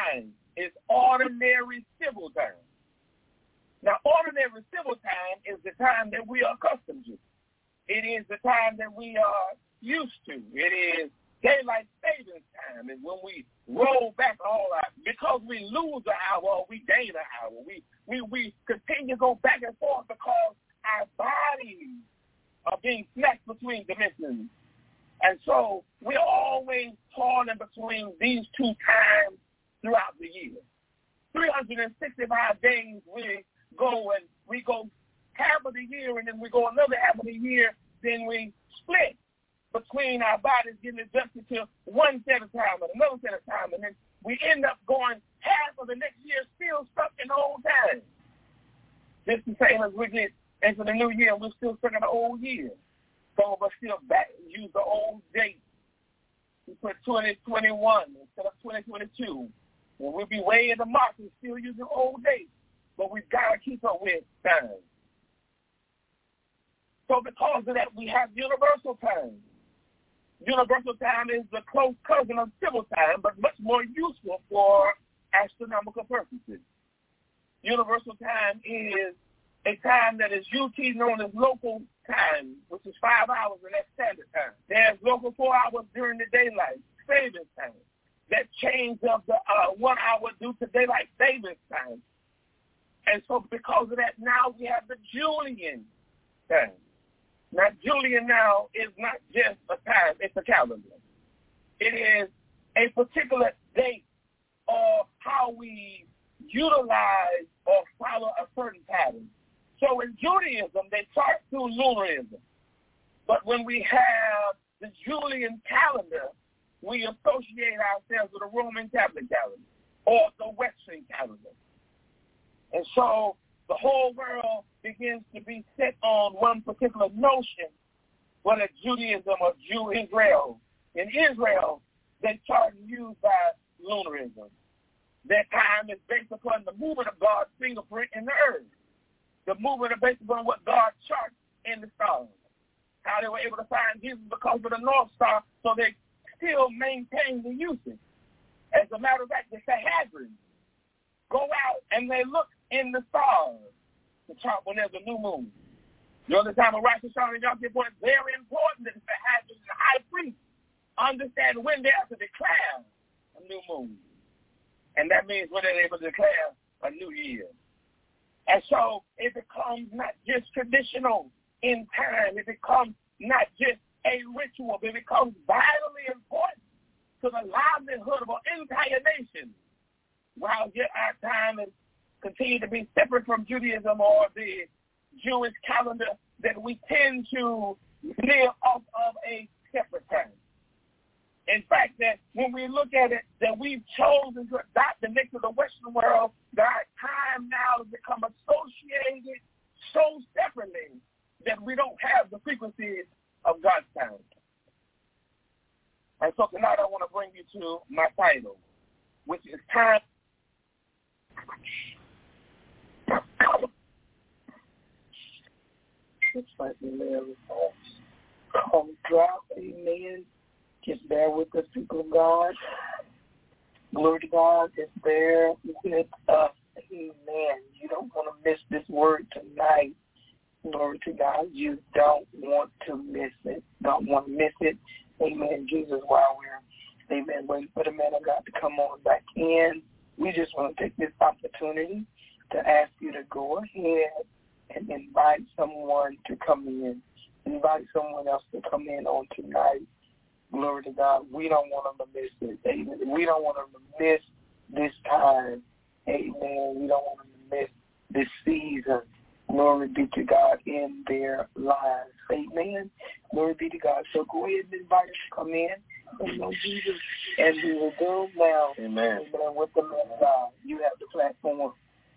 time is ordinary civil time. Now, ordinary civil time is the time that we are accustomed to. It is the time that we are used to. It is daylight savings time. And when we roll back all our, because we lose an hour or we gain an hour, we continue to go back and forth because our bodies are being snatched between dimensions. And so we're always torn in between these two times throughout the year. 365 days we go half of the year, and then we go another half of the year, then we split between our bodies getting adjusted to one set of time and another set of time, and then we end up going half of the next year still stuck in the old time. Just the same as we get into the new year, we're still stuck in the old year. Some of us still use the old date. We put 2021 instead of 2022. And we'll be way in the mark and still using old dates. But we've got to keep up with time. So because of that, we have universal time. Universal time is the close cousin of civil time, but much more useful for astronomical purposes. Universal time is a time that is usually known as local time, which is 5 hours in that standard time. There's local 4 hours during the daylight savings time. That change of the 1 hour due to daylight savings time. And so because of that, now we have the Julian time. Now, Julian now is not just a time, it's a calendar. It is a particular date of how we utilize or follow a certain pattern. So in Judaism, they chart through lunarism. But when we have the Julian calendar, we associate ourselves with the Roman Catholic calendar or the Western calendar. And so the whole world begins to be set on one particular notion, whether Judaism or Israel. In Israel, they chart and use by lunarism. Their time is based upon the movement of God's fingerprint in the earth. The movement is based upon what God charts in the stars. How they were able to find Jesus because of the North Star, so they still maintain the usage. As a matter of fact, the Sahadrins go out and they look in the stars to chart when there's a new moon. During the time of Rosh Hashanah and Yom Kippur, it's very important that the Sahadrins and the high priest understand when they have to declare a new moon. And that means when they're able to declare a new year. And so it becomes not just traditional in time. It becomes not just a ritual. It becomes vitally important to the livelihood of an entire nation. While yet our time is continue to be separate from Judaism or the Jewish calendar, that we tend to live off of a separate time. In fact, that when we look at it, that we've chosen to adopt the mix of the Western world, that our time now has become associated so separately that we don't have the frequencies of God's time. And so tonight I want to bring you to my title, which is Time. Looks like the mail is drop. Amen. Just bear with us, people of God. Glory to God. It's there with us. Amen. You don't want to miss this word tonight. Glory to God. You don't want to miss it. Don't want to miss it. Amen. Jesus, while we're, amen, waiting for the man of God to come on back in, we just want to take this opportunity to ask you to go ahead and invite someone to come in. Invite someone else to come in on tonight. Glory to God. We don't want them to miss it. Amen. We don't want them to miss this time. Amen. We don't want them to miss this season. Glory be to God in their lives. Amen. Glory be to God. So go ahead and invite us to come in. Amen, Jesus. And we will go now. Amen. Amen. With the man of God. You have the platform.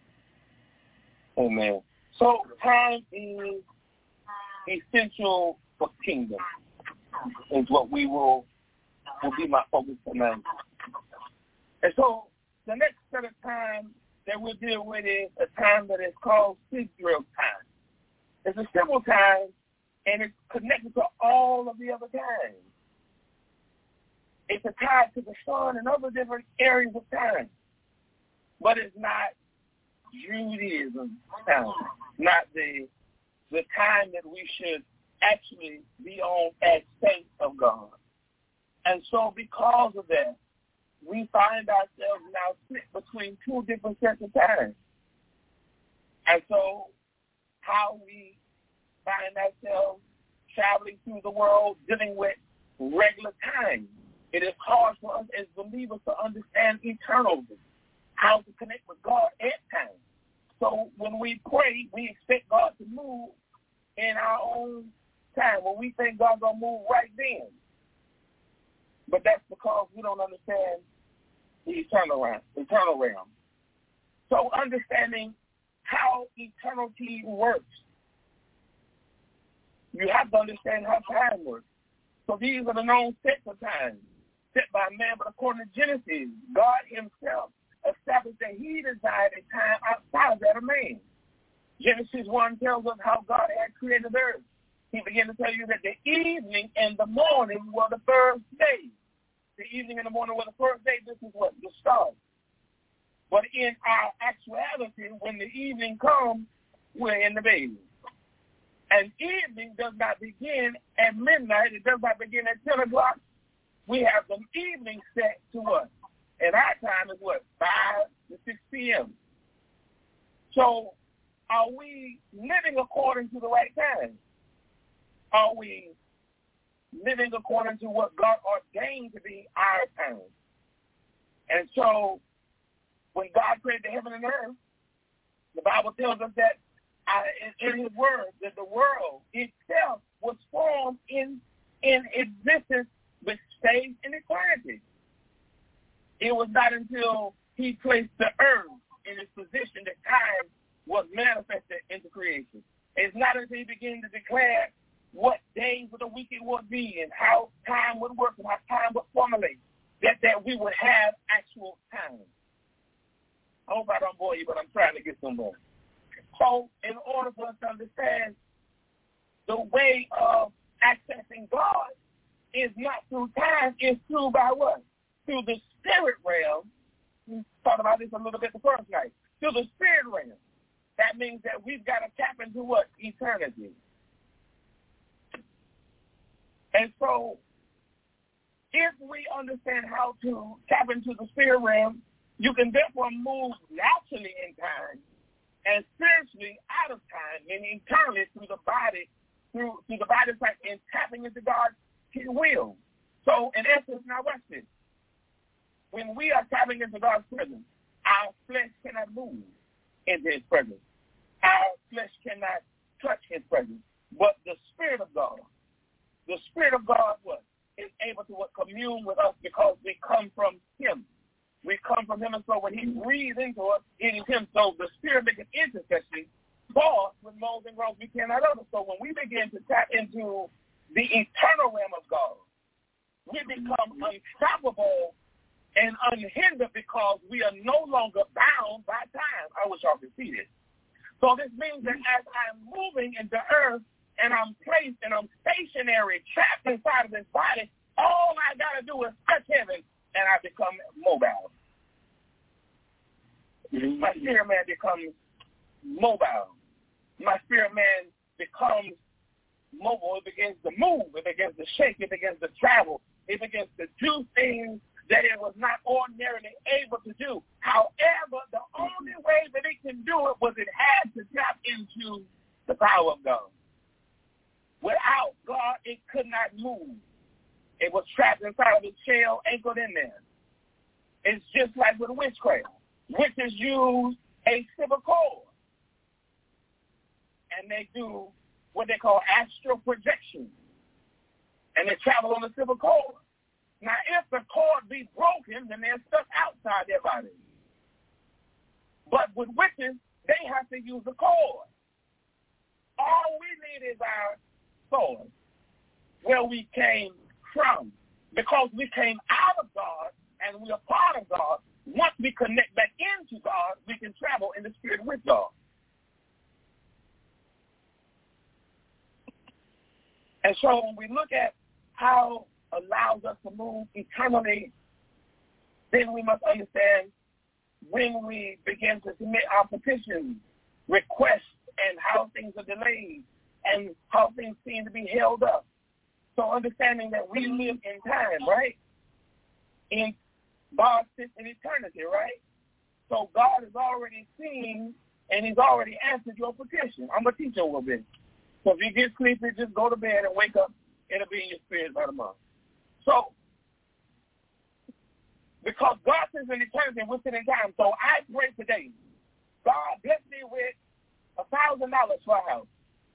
Amen. So time is essential for kingdom. Is what will be my focus tonight. And so the next set of time that we'll deal with is a time that is called Israel time. It's a civil time, and it's connected to all of the other times. It's tied to the sun and other different areas of time. but it's not Judaism time, not the time that we should actually be on as saints of God. And so because of that, we find ourselves now split between two different sets of time. And so how we find ourselves traveling through the world, dealing with regular time. It is hard for us as believers to understand eternally, how to connect with God at time. So when we pray, we expect God to move in our own time, when we think God's going to move right then. But that's because we don't understand the eternal realm. So understanding how eternity works, you have to understand how time works. So these are the known sets of time set by man, but according to Genesis, God himself established that he desired a time outside of that of man. Genesis 1 tells us how God had created the earth. He began to tell you that the evening and the morning were the first day. The evening and the morning were the first day. This is what? The start. But in our actuality, when the evening comes, we're in the baby. And evening does not begin at midnight. It does not begin at 10 o'clock. We have the evening set to what? And our time is what? 5 to 6 p.m. So are we living according to the right time? Are we living according to what God ordained to be our time? And so when God created the heaven and earth, the Bible tells us that in his word, that the world itself was formed in existence with space and eternity. It was not until he placed the earth in its position that time was manifested into creation. It's not until he began to declare what days of the week it would be and how time would work and how time would formulate that we would have actual time. I hope I don't bore you, but I'm trying to get somewhere. So in order for us to understand the way of accessing God is not through time, it's through by what? Through the spirit realm. We talked about this a little bit the first night. Through the spirit realm. That means that we've got to tap into what? Eternity. And so if we understand how to tap into the spirit realm, you can therefore move naturally in time and spiritually out of time, meaning eternally through the body, through the body and tapping into God's will. So in essence, now watch this. When we are tapping into God's presence, our flesh cannot move into his presence. Our flesh cannot touch his presence. But the Spirit of God, what? Is able to commune with us because we come from him. We come from him, and so when he breathes into us, it is him. So the Spirit makes an intercession for us with moans and groans we cannot utter. So when we begin to tap into the eternal realm of God, we become unstoppable and unhindered because we are no longer bound by time. I wish y'all could see this. So this means that as I'm moving into earth and I'm placed and I'm stationary, trapped inside of this body, all I got to do is touch heaven and I become mobile. My spirit man becomes mobile. My spirit man becomes mobile. It begins to move. It begins to shake. It begins to travel. It begins to do things that it was not ordinarily able to do. However, the only way that it can do it was it had to tap into the power of God. Without God, it could not move. It was trapped inside of a shell, anchored in there. It's just like with witchcraft. Witches use a silver cord, and they do what they call astral projection, and they travel on the silver cord. Now, if the cord be broken, then they're stuck outside their body. But with witches, they have to use the cord. All we need is our source, where we came from. Because we came out of God and we are part of God, once we connect back into God, we can travel in the spirit with God. And so when we look at how allows us to move eternally, then we must understand when we begin to submit our petitions, requests, and how things are delayed and how things seem to be held up. So understanding that we live in time, right? In God sits in eternity, right? So God has already seen and he's already answered your petition. I'm going to teach you a little bit. So if you get sleepy, just go to bed and wake up. It'll be in your spirit by tomorrow. So, because God sits in eternity, we're sitting in time. So I pray today, God bless me with $1,000 for a house.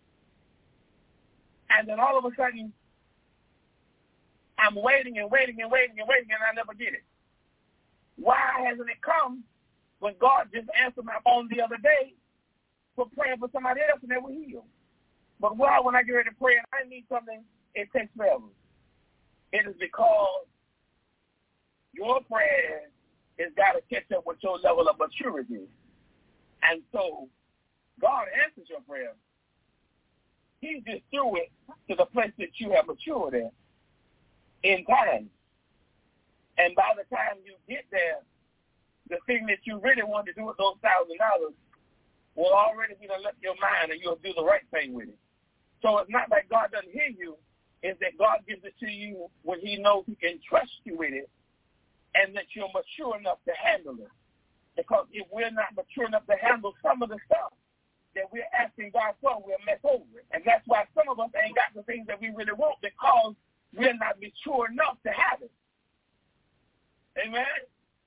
And then all of a sudden, I'm waiting and waiting and waiting and waiting, and I never get it. Why hasn't it come when God just answered my phone the other day for praying for somebody else and they were healed? But why, when I get ready to pray and I need something, it takes forever? It is because your prayer has got to catch up with your level of maturity. And so God answers your prayer. He just threw it to the place that you have matured in time. And by the time you get there, the thing that you really want to do with those $1,000 will already be left your mind and you'll do the right thing with it. So it's not that God doesn't hear you. It's that God gives it to you when he knows he can trust you with it and that you're mature enough to handle it. Because if we're not mature enough to handle some of the stuff that we're asking God for, we'll mess over it. And that's why some of us ain't got the things that we really want because we're not mature enough to have it. Amen?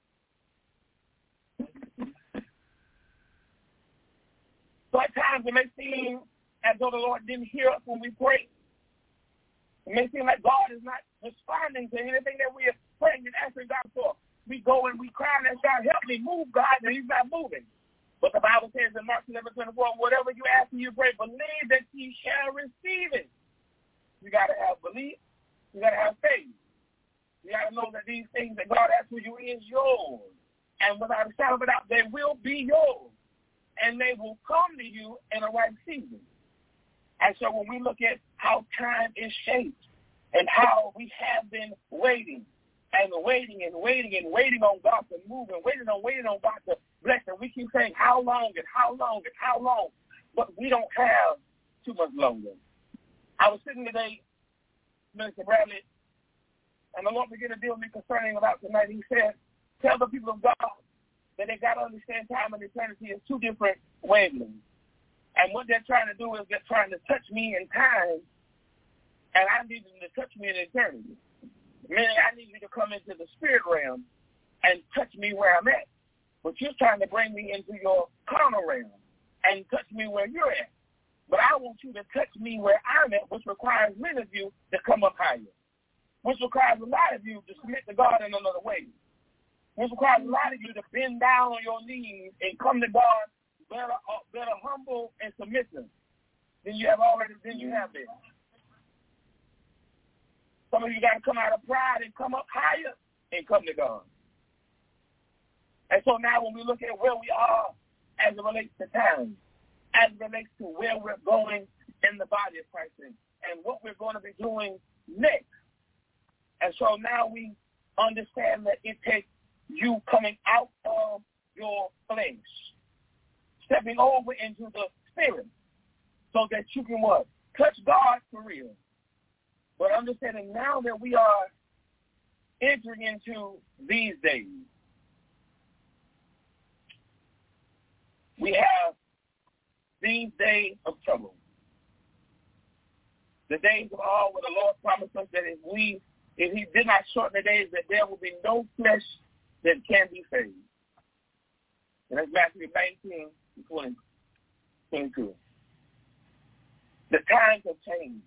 So at times it may seem as though the Lord didn't hear us when we prayed. It may seem like God is not responding to anything that we are praying and asking God for. We go and we cry and ask God, help me move, God, and he's not moving. But the Bible says in Mark 11:24, whatever you ask and you pray, believe that you shall receive it. You got to have belief. You got to have faith. You got to know that these things that God asks for you is yours. And without a shadow of a doubt, they will be yours. And they will come to you in a right season. And so when we look at how time is shaped and how we have been waiting and waiting and waiting and waiting on God to move and waiting on God to bless, and we keep saying how long and how long and how long, but we don't have too much longer. I was sitting today, Minister Bradley, and the Lord began to deal with me concerning about tonight. He said, tell the people of God that they got to understand time and eternity is two different wavelengths. And what they're trying to do is they're trying to touch me in time, and I need them to touch me in eternity. Meaning I need you to come into the spirit realm and touch me where I'm at. But you're trying to bring me into your carnal realm and touch me where you're at. But I want you to touch me where I'm at, which requires many of you to come up higher, which requires a lot of you to submit to God in another way, which requires a lot of you to bend down on your knees and come to God better humble and submissive than you have been. Some of you got to come out of pride and come up higher and come to God. And so now when we look at where we are as it relates to time, as it relates to where we're going in the body of Christ and what we're going to be doing next. And so now we understand that it takes you coming out of your flesh, stepping over into the spirit so that you can what? Touch God for real. But understanding now that we are entering into these days, we have these days of trouble. The days of all where the Lord promised us that if he did not shorten the days, that there will be no flesh that can be saved. And that's Matthew 19:22. The times have changed.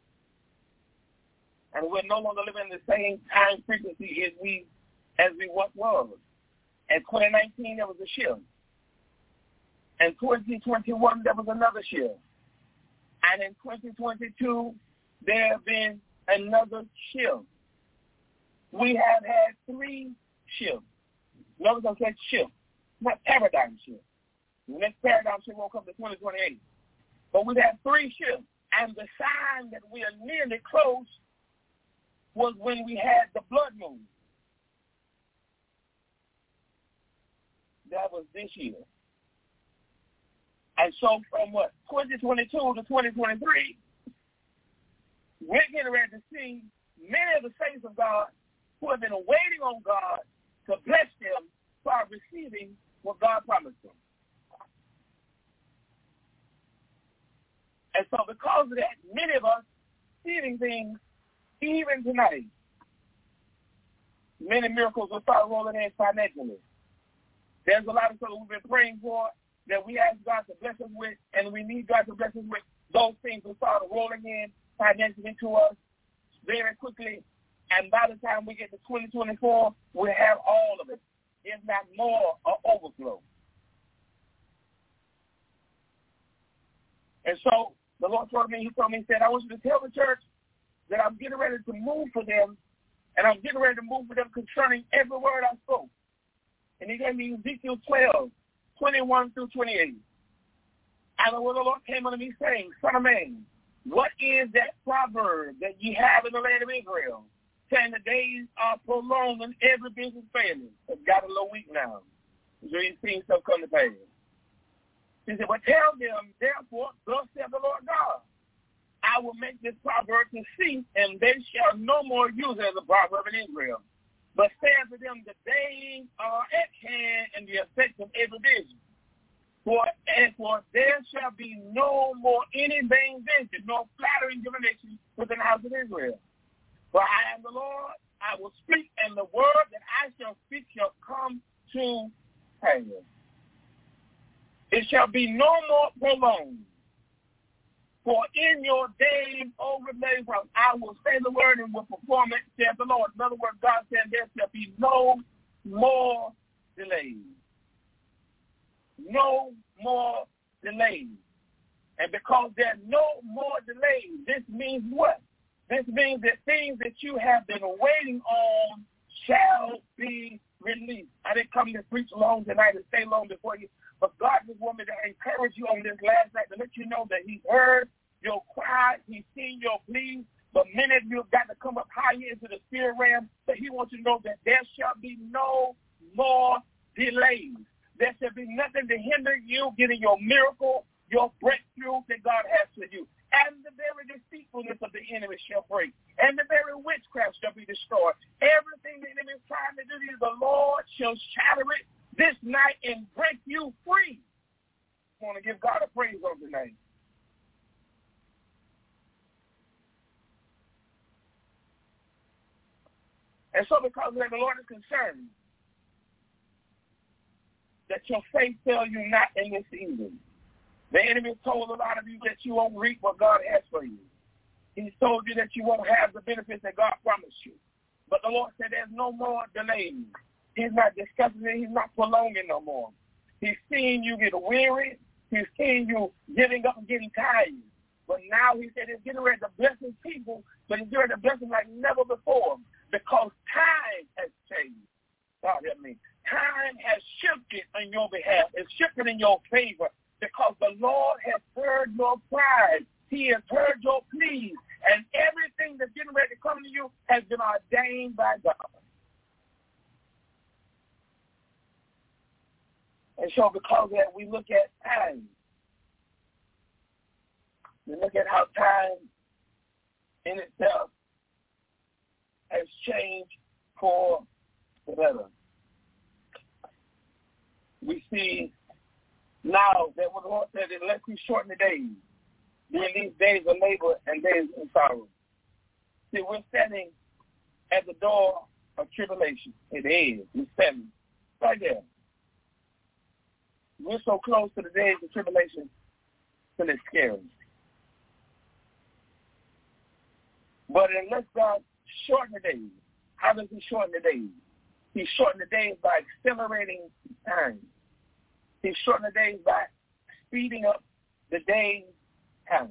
And we're no longer living in the same time frequency as we once was. In 2019, there was a shift. In 2021, there was another shift. And in 2022, there have been another shift. We have had 3 shifts. Notice I said shift, not paradigm shift. The next paradigm shift won't come to 2028. But we've had 3 shifts. And the sign that we are nearly close was when we had the blood moon. That was this year. And so from 2022 to 2023, we're getting ready to see many of the saints of God who have been waiting on God to bless them by receiving what God promised them. And so because of that, many of us receiving things even tonight. Many miracles will start rolling in financially. There's a lot of stuff we've been praying for that we ask God to bless us with, and we need God to bless us with. Those things will start rolling in financially to us very quickly. And by the time we get to 2024, we'll have all of it, if not more, or overflow. And so the Lord told me, he said, I want you to tell the church that I'm getting ready to move for them, and I'm getting ready to move for them concerning every word I spoke. And he gave me Ezekiel 12, 21 through 28. And the word of the Lord came unto me saying, Son of man, what is that proverb that ye have in the land of Israel, saying the days are prolonged and every business failing? It's got a little weak now. So he's seen stuff come to pass. He said, but tell them, therefore, thus saith the Lord God, I will make this proverb to cease, and they shall no more use it as a proverb in Israel. But say unto them, the days are at hand, and the effects of every vision. For there shall be no more any vain venture, nor flattering divination within the house of Israel. For I am the Lord, I will speak, and the word that I shall speak shall come to pass. It shall be no more prolonged. For in your days, O rebellious house, I will say the word and will perform it, saith the Lord. In other words, God said there shall be no more delays. No more delays. And because there's no more delays, this means what? This means that things that you have been waiting on shall be released. I didn't come to preach long tonight and stay long before you, but God just wanted me to encourage you on this last night to let you know that he's heard your cry, he's seen your pleas, but many of you have got to come up higher into the spirit realm, but he wants you to know that there shall be no more delays. There shall be nothing to hinder you getting your miracle, your breakthrough that God has for you. And the very deceitfulness of the enemy shall break. And the very witchcraft shall be destroyed. Everything the enemy is trying to do to you, the Lord shall shatter it this night and break you free. I want to give God a praise on tonight. And so because of that, the Lord is concerned that your faith fail you not in this season. The enemy told a lot of you that you won't reap what God has for you. He's told you that you won't have the benefits that God promised you. But the Lord said there's no more delays. He's not discussing it. He's not prolonging no more. He's seeing you get weary. He's seeing you giving up and getting tired. But now he said he's getting ready to bless his people, but he's getting ready to bless them like never before because time has changed. God help me. Time has shifted on your behalf. It's shifted in your favor because the Lord has heard your cries. He has heard your pleas. And everything that's getting ready to come to you has been ordained by God. And so because of that, we look at time. We look at how time in itself has changed for the better. We see now that what the Lord said is let's we shorten the days. During these days of labor and days of sorrow. See, we're standing at the door of tribulation. It is. We're standing right there. We're so close to the days of tribulation that it's scary. But unless God shorten the days, how does he shorten the days? He shortened the days by accelerating time. He shortened the days by speeding up the days time.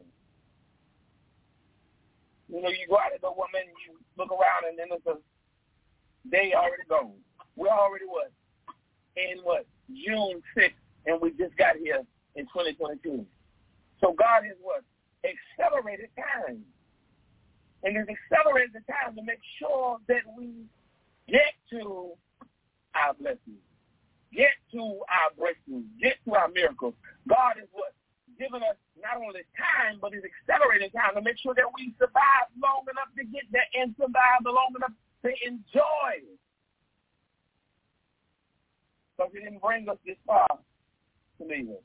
You know, you go out at the woman, you look around, and then there's a day already gone. We're already in June 6th, and we just got here in 2022. So God has accelerated time. And he's accelerated the time to make sure that we get to our blessings. get to our breakthrough, get to our miracles. God is what giving us not only time, but is accelerating time to make sure that we survive long enough to get there and survive long enough to enjoy it. So He didn't bring us this far to leave us.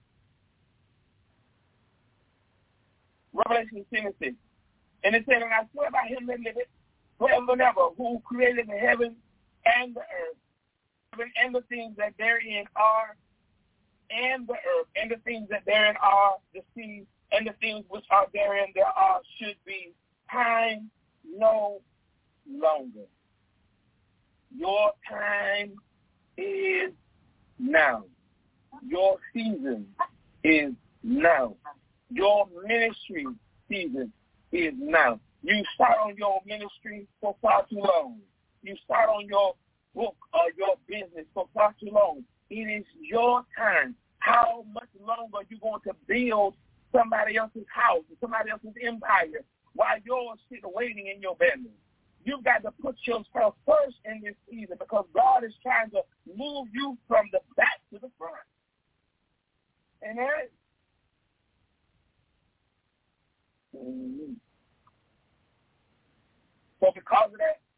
Revelation 10:6. And it said, and I swear by Him that liveth forever and ever, who created the heaven and the earth, heaven and the things that therein are, and the earth, and the things that therein are, the sea, and the things which are therein there are, should be time no longer. Your time is now. Your season is now. Your ministry season is now. You start on your ministry for far too long. You start on your book or your business for far too long. It is your time. How much longer are you going to build somebody else's house, somebody else's empire, while you're sitting waiting in your bedroom? You've got to put yourself first in this season because God is trying to move you from the back to the front. Amen. So because of that,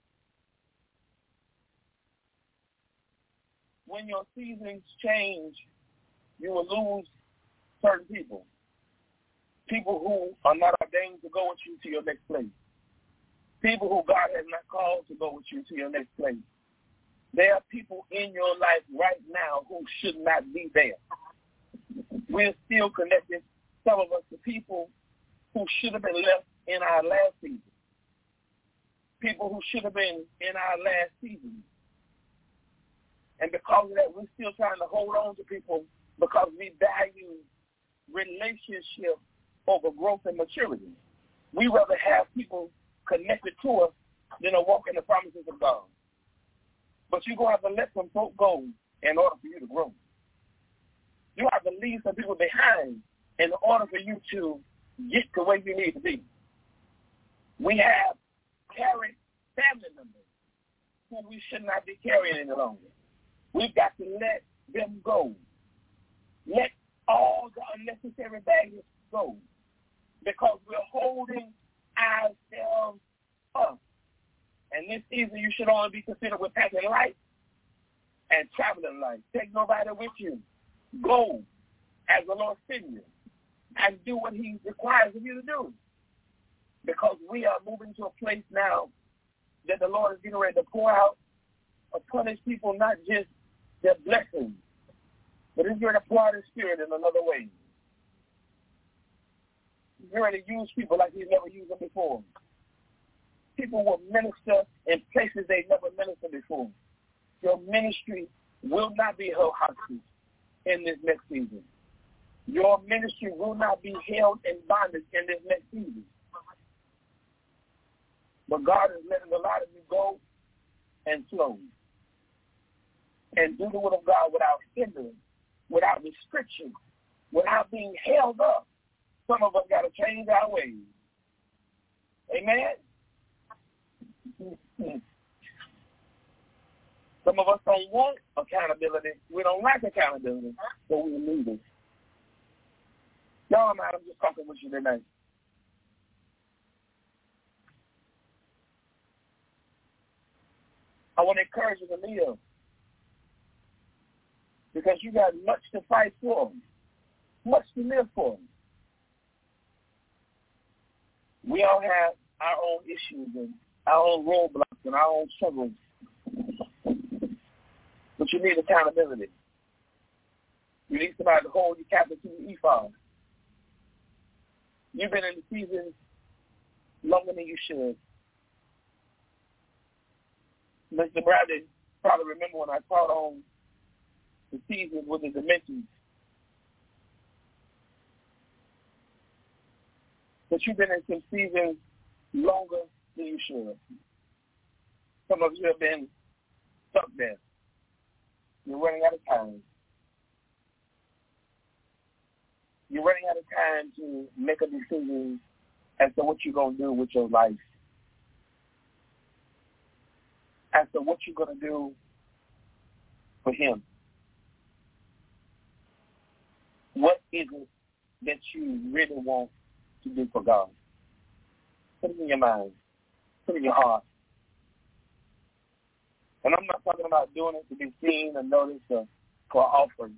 when your seasons change, you will lose certain people. People who are not ordained to go with you to your next place. People who God has not called to go with you to your next place. There are people in your life right now who should not be there. We're still connected, some of us, to people who should have been left in our last season. People who should have been in our last season. And because of that, we're still trying to hold on to people because we value relationship over growth and maturity. We rather have people connected to us than to walk in the promises of God. But you're going to have to let some folk go in order for you to grow. You have to leave some people behind in order for you to get to where you need to be. We have carried family members who we should not be carrying any longer. We've got to let them go. Let all the unnecessary baggage go because we're holding ourselves up. And this season you should only be considered with packing light and traveling light. Take nobody with you. Go as the Lord sends you and do what He requires of you to do. Because we are moving to a place now that the Lord is getting ready to pour out or punish people, not just their blessings, but He's going to pour out His Spirit in another way. He's going to use people like He's never used them before. People will minister in places they never ministered before. Your ministry will not be held hostage in this next season. Your ministry will not be held in bondage in this next season. But God is letting a lot of you go and flow and do the will of God without hindrance, without restriction, without being held up. Some of us got to change our ways. Amen? Some of us don't want accountability. We don't like accountability, so we need it. Y'all, man, I'm just talking with you tonight. I want to encourage you to live because you got much to fight for, much to live for. We all have our own issues and our own roadblocks and our own struggles. But you need accountability. You need somebody to hold you captive to the ephod. You've been in the season longer than you should. Mr. Bradley probably remember when I taught on the seasons with the dimensions. But you've been in some seasons longer than you should. Some of you have been stuck there. You're running out of time. You're running out of time to make a decision as to what you're going to do with your life. As to what you're going to do for Him. is it that you really want to do for God? Put it in your mind. Put it in your heart. And I'm not talking about doing it to be seen or noticed or for offering.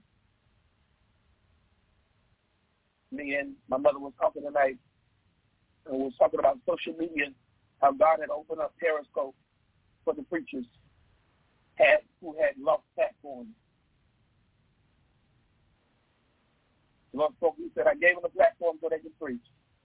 Me and my mother was talking tonight, and we was talking about social media, how God had opened up Periscope for the preachers who had lost platforms. The Lord spoke, he said, I gave them a platform so they could preach.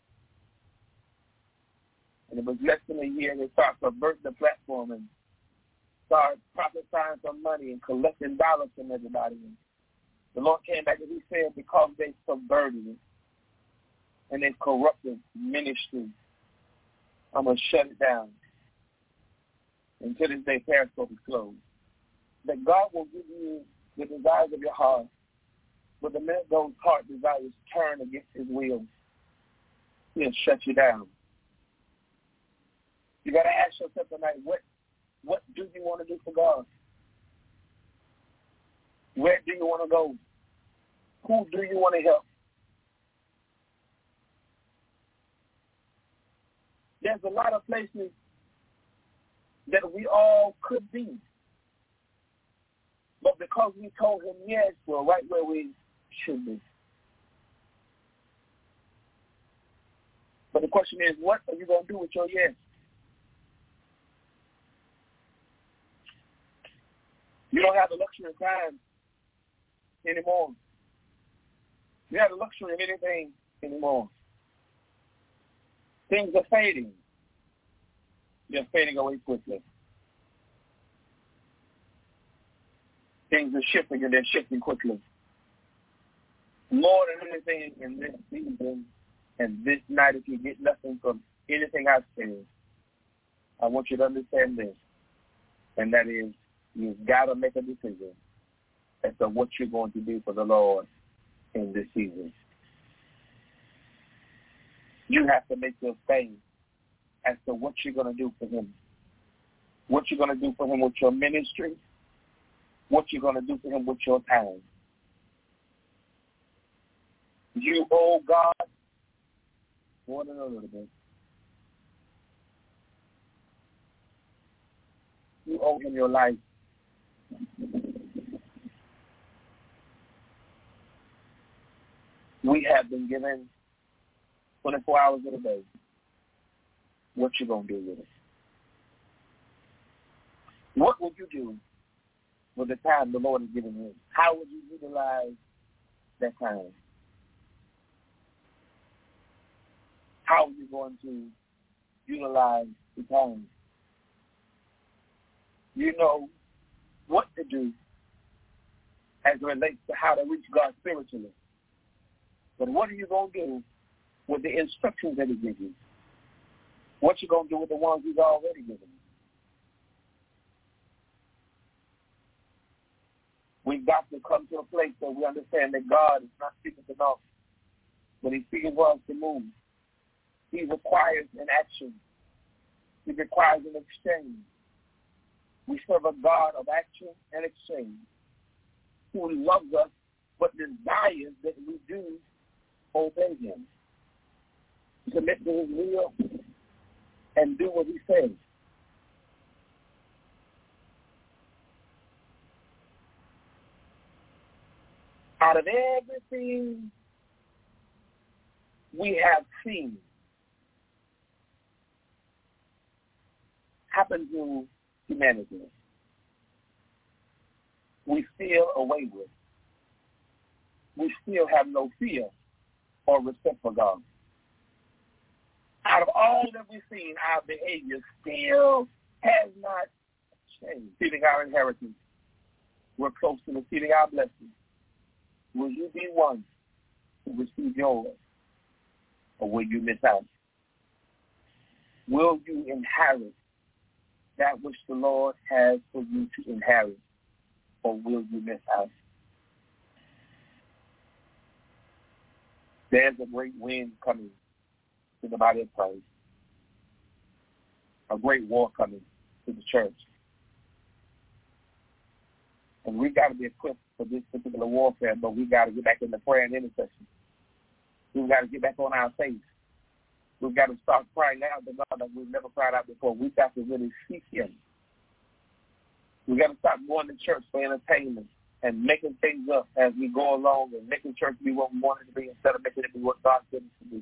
And it was less than a year, they started subverting the platform and started prophesying some money and collecting dollars from everybody. And the Lord came back and he said, because they subverted it and they corrupted ministry, I'm going to shut it down. And to this day, Periscope is closed. That God will give you the desires of your heart, but the minute those heart desires turn against his will, he'll shut you down. You got to ask yourself tonight, what do you want to do for God? Where do you want to go? Who do you want to help? There's a lot of places that we all could be. But because we told him yes, we're right where we should be. But the question is, what are you going to do with your yes? You don't have the luxury of time anymore. You have the luxury of anything anymore. Things are fading. They're fading away quickly. Things are shifting, and they're shifting quickly. More than anything in this season and this night, if you get nothing from anything I've said, I want you to understand this, and that is you've got to make a decision as to what you're going to do for the Lord in this season. You have to make your stand as to what you're going to do for him. What you're going to do for him with your ministry. What you're going to do for him with your time. You owe God more than a little bit. You owe him your life. We have been given 24 hours of the day. What you going to do with it? What would you do with the time the Lord has given you? How would you utilize that time? How are you going to utilize the time? You know what to do as it relates to how to reach God spiritually. But what are you going to do with the instructions that he gives you? What you going to do with the ones he's already given you? We've got to come to a place where we understand that God is not speaking to us, but he's speaking for us to move. He requires an action. He requires an exchange. We serve a God of action and exchange who loves us but desires that we do obey him. Submit to his will and do what he says. Out of everything we have seen happen to humanity, we feel away with. We still have no fear or respect for God. Out of all that we've seen, our behavior still has not changed. Receiving our inheritance, we're close to receiving our blessings. Will you be one to receive yours, or will you miss out? Will you inherit that which the Lord has for you to inherit, or will you miss out? There's a great wind coming to the body of Christ, a great war coming to the church. And we got to be equipped for this particular warfare, but we got to get back into prayer and intercession. We've got to get back on our face. We've got to start crying out to God like we've never cried out before. We've got to really seek him. We've got to stop going to church for entertainment and making things up as we go along and making church be what we want it to be instead of making it be what God said it to be.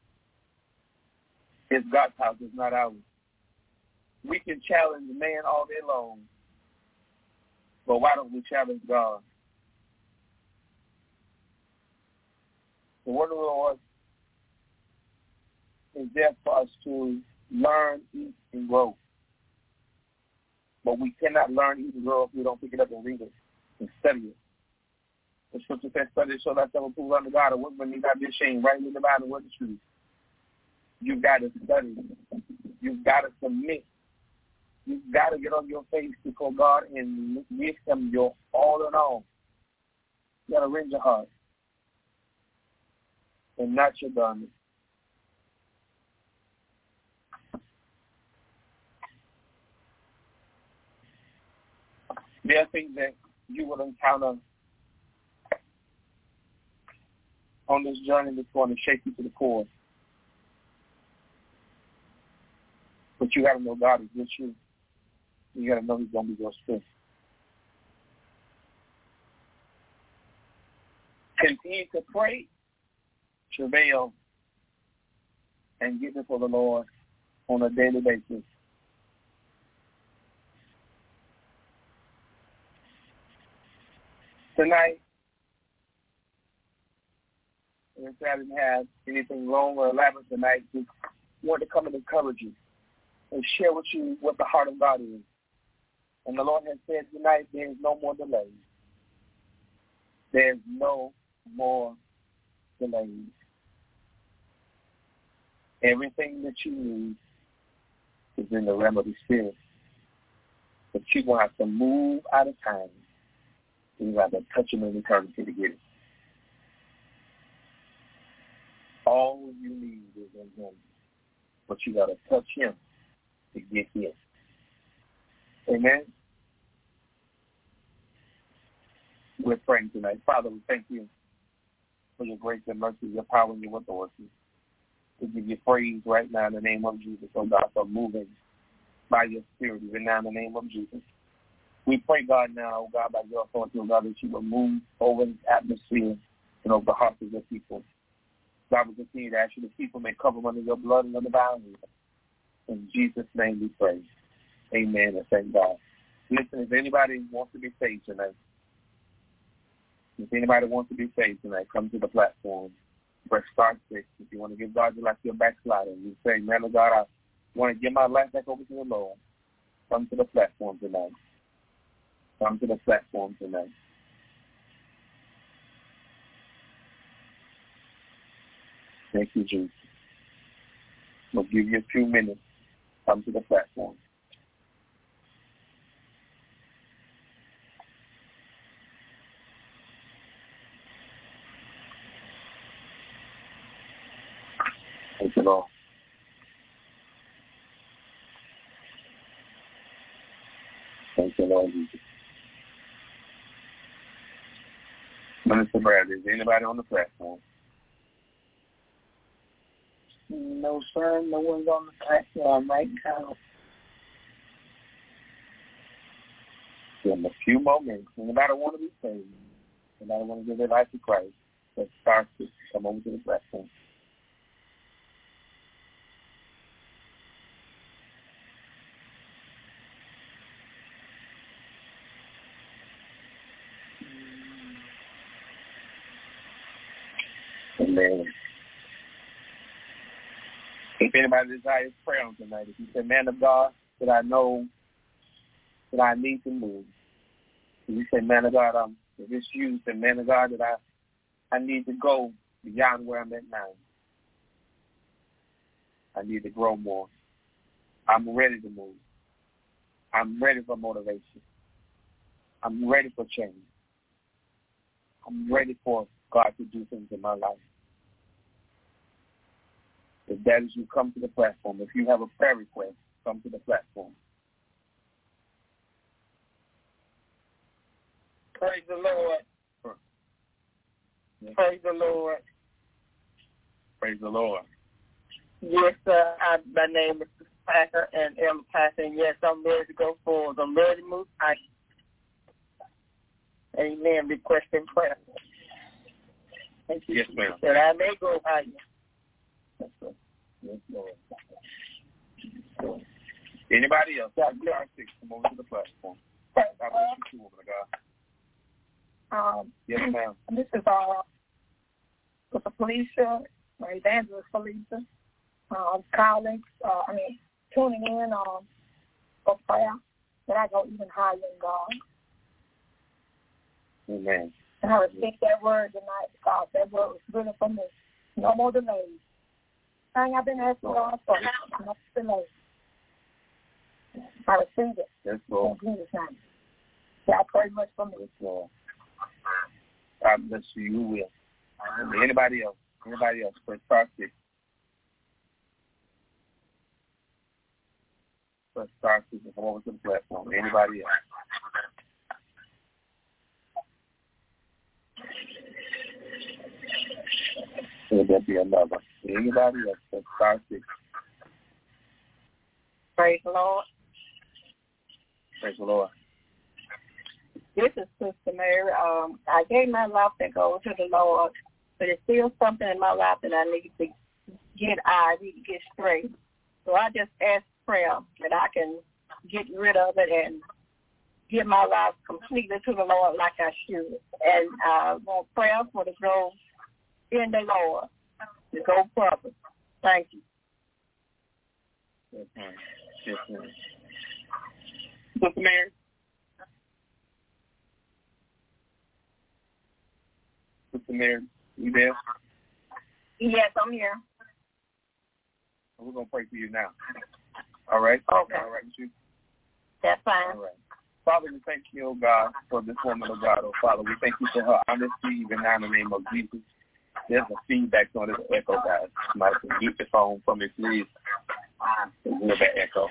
It's God's house, it's not ours. We can challenge man all day long, but why don't we challenge God? The word of the Lord is there for us to learn, eat, and grow. But we cannot learn, eat, and grow if we don't pick it up and read it and study it. The scripture says, study to show thyself approved unto God, and workman need not be ashamed, rightly dividing the word of truth. You've got to study. You've got to submit. You've got to get on your face before God and give him your all in all. You got to rend your heart and not your garment. There are things that you will encounter on this journey that's going to shake you to the core. But you got to know God is with you. You got to know he's going to be your strength. Continue to pray, travail, and get before the Lord on a daily basis. Tonight, if I didn't have anything long or elaborate tonight, just want to come and encourage you and share with you what the heart of God is. And the Lord has said tonight, there is no more delays. There's no more delays. Everything that you need is in the realm of the Spirit. But you're going to have to move out of time. You have to touch him in eternity to get it. All you need is in him. But you got to touch him to get it. Amen? We're praying tonight. Father, we thank you for your grace and mercy, your power and your authority. We give you praise right now in the name of Jesus, oh God, for moving by your Spirit, even now in the name of Jesus. We pray, God, now, oh God, by your authority, oh God, that you will move over this atmosphere and over the hearts of your people. God, we continue to ask you that people may cover under your blood and under boundaries. In Jesus' name we pray. Amen and thank God. Listen, if anybody wants to be saved tonight, come to the platform. Press star 6. If you want to give God your life, you're backslider. You say, man of God, I want to give my life back over to the Lord. Come to the platform tonight. Come to the platform tonight. Thank you, Jesus. We'll give you a few minutes. Come to the platform. Thank you, Lord. Thank you, Lord Jesus. Minister Brad, is anybody on the platform? No, sir. No one's on the platform right now. In a few moments, anybody want to be saved? Anybody want to give their life to Christ? Let's start to come over to the platform. Amen. If anybody desires prayer on tonight, if you say, man of God, that I know that I need to move. If you say, man of God, if it's you, say, man of God, that I need to go beyond where I'm at now. I need to grow more. I'm ready to move. I'm ready for motivation. I'm ready for change. I'm ready for God to do things in my life. If that is you, come to the platform. If you have a prayer request, come to the platform. Praise the Lord. Praise the Lord. Praise the Lord. Yes, sir. My name is Packer and Elmer Packer. And yes, I'm ready to go forward. I'm ready to move. Amen. Requesting prayer. Thank you. Yes, ma'am. That I may go higher. Yes, sir. Yes, Lord. Anybody else? God bless you. Come over to the platform. God bless you, too, woman of God. Yes, ma'am. This is with Felicia, Evangelist Felicia. Calling, tuning in for prayer that I go even higher in God. Amen. And I received that word tonight because that word was really for me. No more delays. Thing I've been asking God for, no delays. I received it. Yes, Lord. In Jesus' name. Yeah, I pray much for me. Yes, Lord. God bless you. You will. Anybody else? Anybody else? Press star 6. Press star 6 and come over to the platform. Anybody else? Will there be another? Anybody else? Press star 6. Praise the Lord. Praise the Lord. This is Sister Mary. I gave my life to go to the Lord, but there's still something in my life that I need to get straight. So I just ask prayer that I can get rid of it and give my life completely to the Lord like I should. And I want prayer for the go in the Lord, to go proper. Thank you. Yes, ma'am. Yes, ma'am. Sister Mary. Sister Mary, you there? Yes, I'm here. We're going to pray for you now. All right? Okay. All right with you? That's fine. All right. Father, we thank you, oh God, for this woman of God. Oh, Father, we thank you for her honesty, even now in the name of Jesus. There's a feedback on this echo, guys. Somebody can mute the phone for me, please. There's that echo.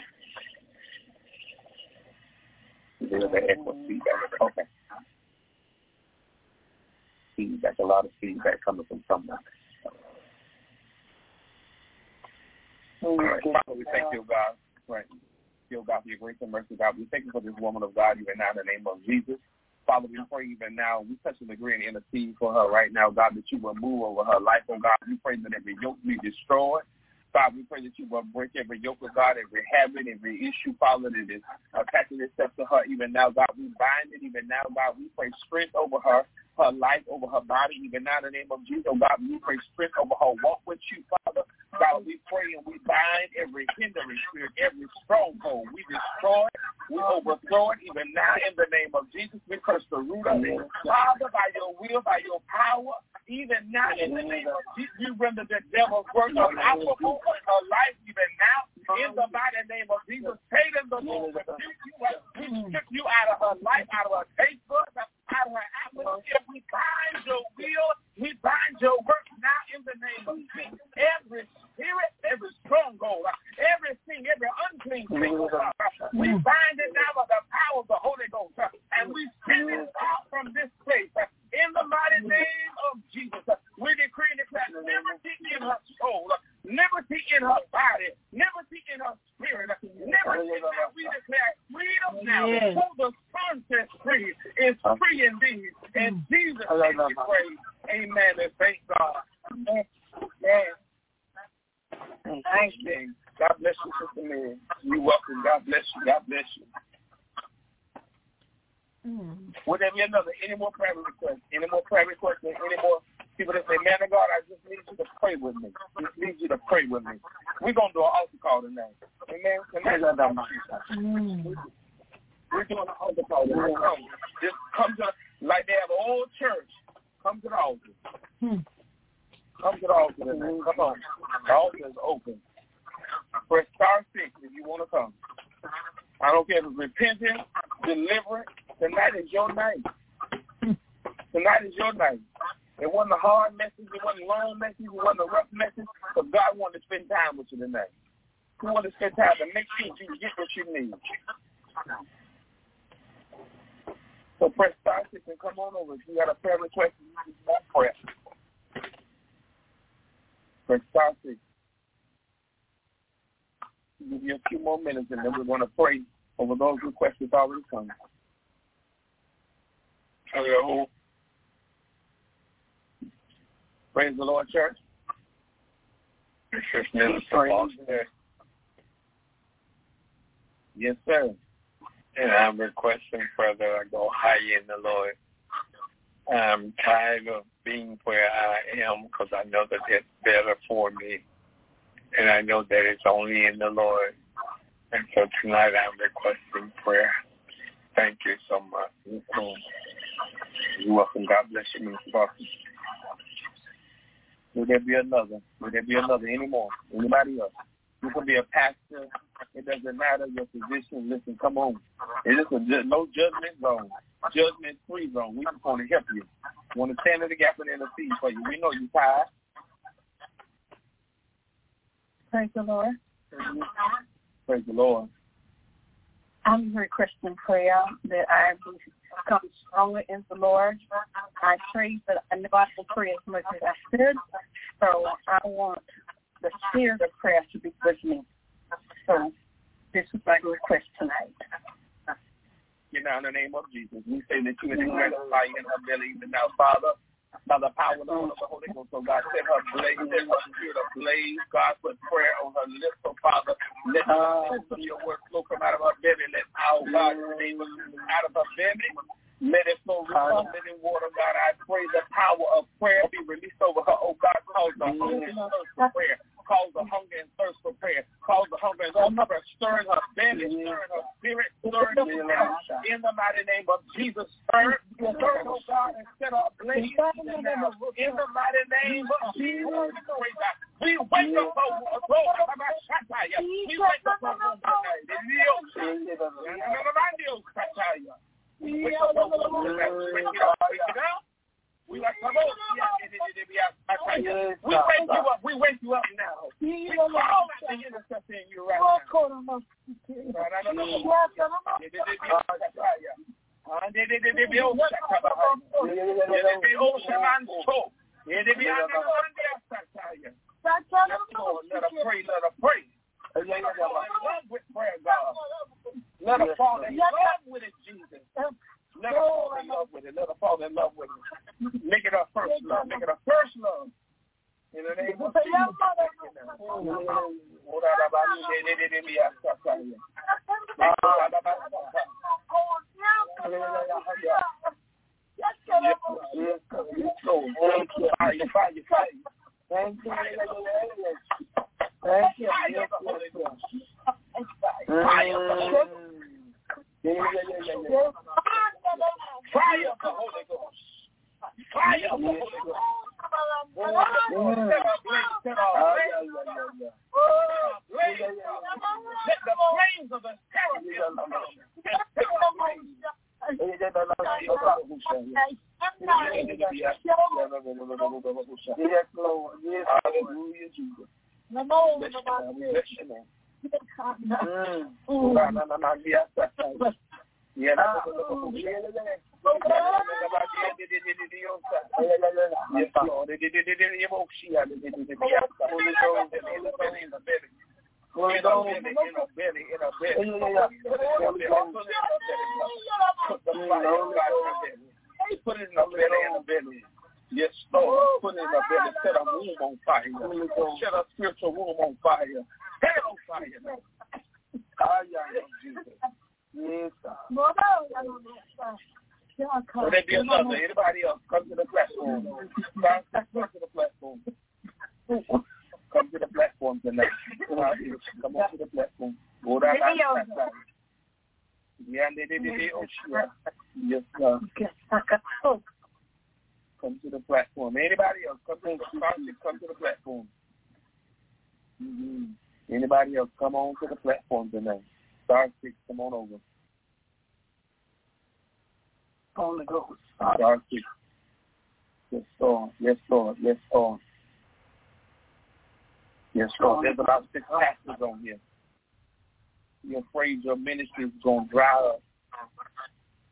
There's that echo feedback. Okay. Feedback, a lot of feedback coming from someone. All right. Father, we thank you, God. Right. You, God, for your grace and mercy, God. We thank you for this woman of God, even now in the name of Jesus. Father, we pray even now, we touch and agree and intercede for her right now, God, that you will move over her life, oh God. We pray that every yoke be destroyed. God, we pray that you will break every yoke of God, every habit, every issue, Father, that is attaching itself to her even now, God. We bind it even now, God. We pray strength over her life, over her body, even now in the name of Jesus, oh God. We pray strength over her walk with you, Father. God, we pray and we bind every hindering spirit, every stronghold. We destroy it, we overthrow it, even now in the name of Jesus. We curse the root of it. Father, by your will, by your power, even now in the name of Jesus, we render the devil's work unoperable in her life, even now. In the mighty name of Jesus, Satan, the Lord, we strip you out of her life, out of her taste buds, out of her atmosphere. We bind your will, we bind your work now in the name of Jesus. Every spirit, every stronghold, everything, every unclean thing, we bind it now by the power of the Holy Ghost, and we send it out from this place. In the mighty name of Jesus, we decree and declare liberty in her soul, liberty in her body, liberty in her spirit, liberty now. We declare freedom now. Who the Son sets free is free indeed. In Jesus' name we pray. Amen and thank God. Amen. Thank you. God bless you, Sister Mary. You're welcome. God bless you. God bless you. Would there be any more prayer requests? Any more prayer requests? Any more people that say, man of God, I just need you to pray with me. Just need you to pray with me. We're going to do an altar call tonight. Amen? We're doing an altar call tonight. Just come to, like they have an old church, come to the altar. Come to the altar tonight. Come on. The altar is open. Press star 6 if you want to come. I don't care if it's repenting, deliverance. Tonight is your night. Tonight is your night. It wasn't a hard message. It wasn't a long message. It wasn't a rough message. But God wanted to spend time with you tonight. He wanted to spend time to make sure you get what you need. So press star 6 and come on over. If you got a prayer request, you need more prayer. Press star 6. We'll give you a few more minutes, and then we're going to pray over those requests that's already come. Hello. Praise the Lord, church. Yes, sir. And I'm requesting further I go higher in the Lord. I'm tired of being where I am because I know that it's better for me. And I know that it's only in the Lord. And so tonight I'm requesting prayer. Thank you so much. You're welcome. God bless you, Mr. Parker. Will there be another? Will there be another anymore? Anybody else? You can be a pastor. It doesn't matter your position. Listen, come on. It is a no judgment zone. Judgment-free zone. We just want to help you. We want to stand in the gap and intercede for you. We know you're tired. Praise the Lord. Praise the Lord. I'm requesting prayer that I become stronger in the Lord. I pray, but I know I can pray as much as I should. So I want the spirit of prayer to be with me. So this is my request tonight. You know, in the name of Jesus, we say that you would grant a fire in her belly even now, Father. By the power of the Holy Ghost, so God, set her blaze, set her spirit ablaze. God, put prayer on her lips, so Father, let your word flow from out of her belly. Let our God, in the name of Jesus, out of her belly, let it flow with living water. God, I pray the power of prayer be released over her. Oh God, cause the hunger and thirst for prayer. Cause the hunger and thirst for prayer. Cause the hunger and thirst for prayer. Stir in her belly, stir in her spirit, stir in her in the mighty name of Jesus. Stir, oh God, and set her ablaze. In the mighty name of Jesus, we wake up, oh Lord, we wake up, we like to we wake you up now. We call out the intercessor in you right now. Let her pray, let her pray. Let her fall in love with prayer, God. Let her fall in love with it, Jesus. Let her fall in love with it. Let her fall in love with it. Make it her first love. Make it her first love. In the name of Jesus. Thank you. Thank you. Fire of the Holy Ghost. Fire of the Holy Ghost. Let the flames of the sacrifice yes, Lord. Yes, hallelujah, Jesus. Put it in the belly. Yes, Lord. Put it in the belly. Set a womb on fire. Set a spiritual womb on fire. Set it on fire. Jesus. Yes, God. Will there be another? Anybody else? Come to the platform. Come to the platform. Come to the platform tonight. Come on to the platform. Yes, God. Come to the platform. Anybody else? Come to the platform. Mm-hmm. Anybody else? Come on to the platform tonight. Star 6, come on over. Holy Ghost. Star 6. Yes, Lord. Yes, Lord. Yes, Lord. Yes, Lord. There's about 6 pastors on here. You're afraid your ministry is going to dry up.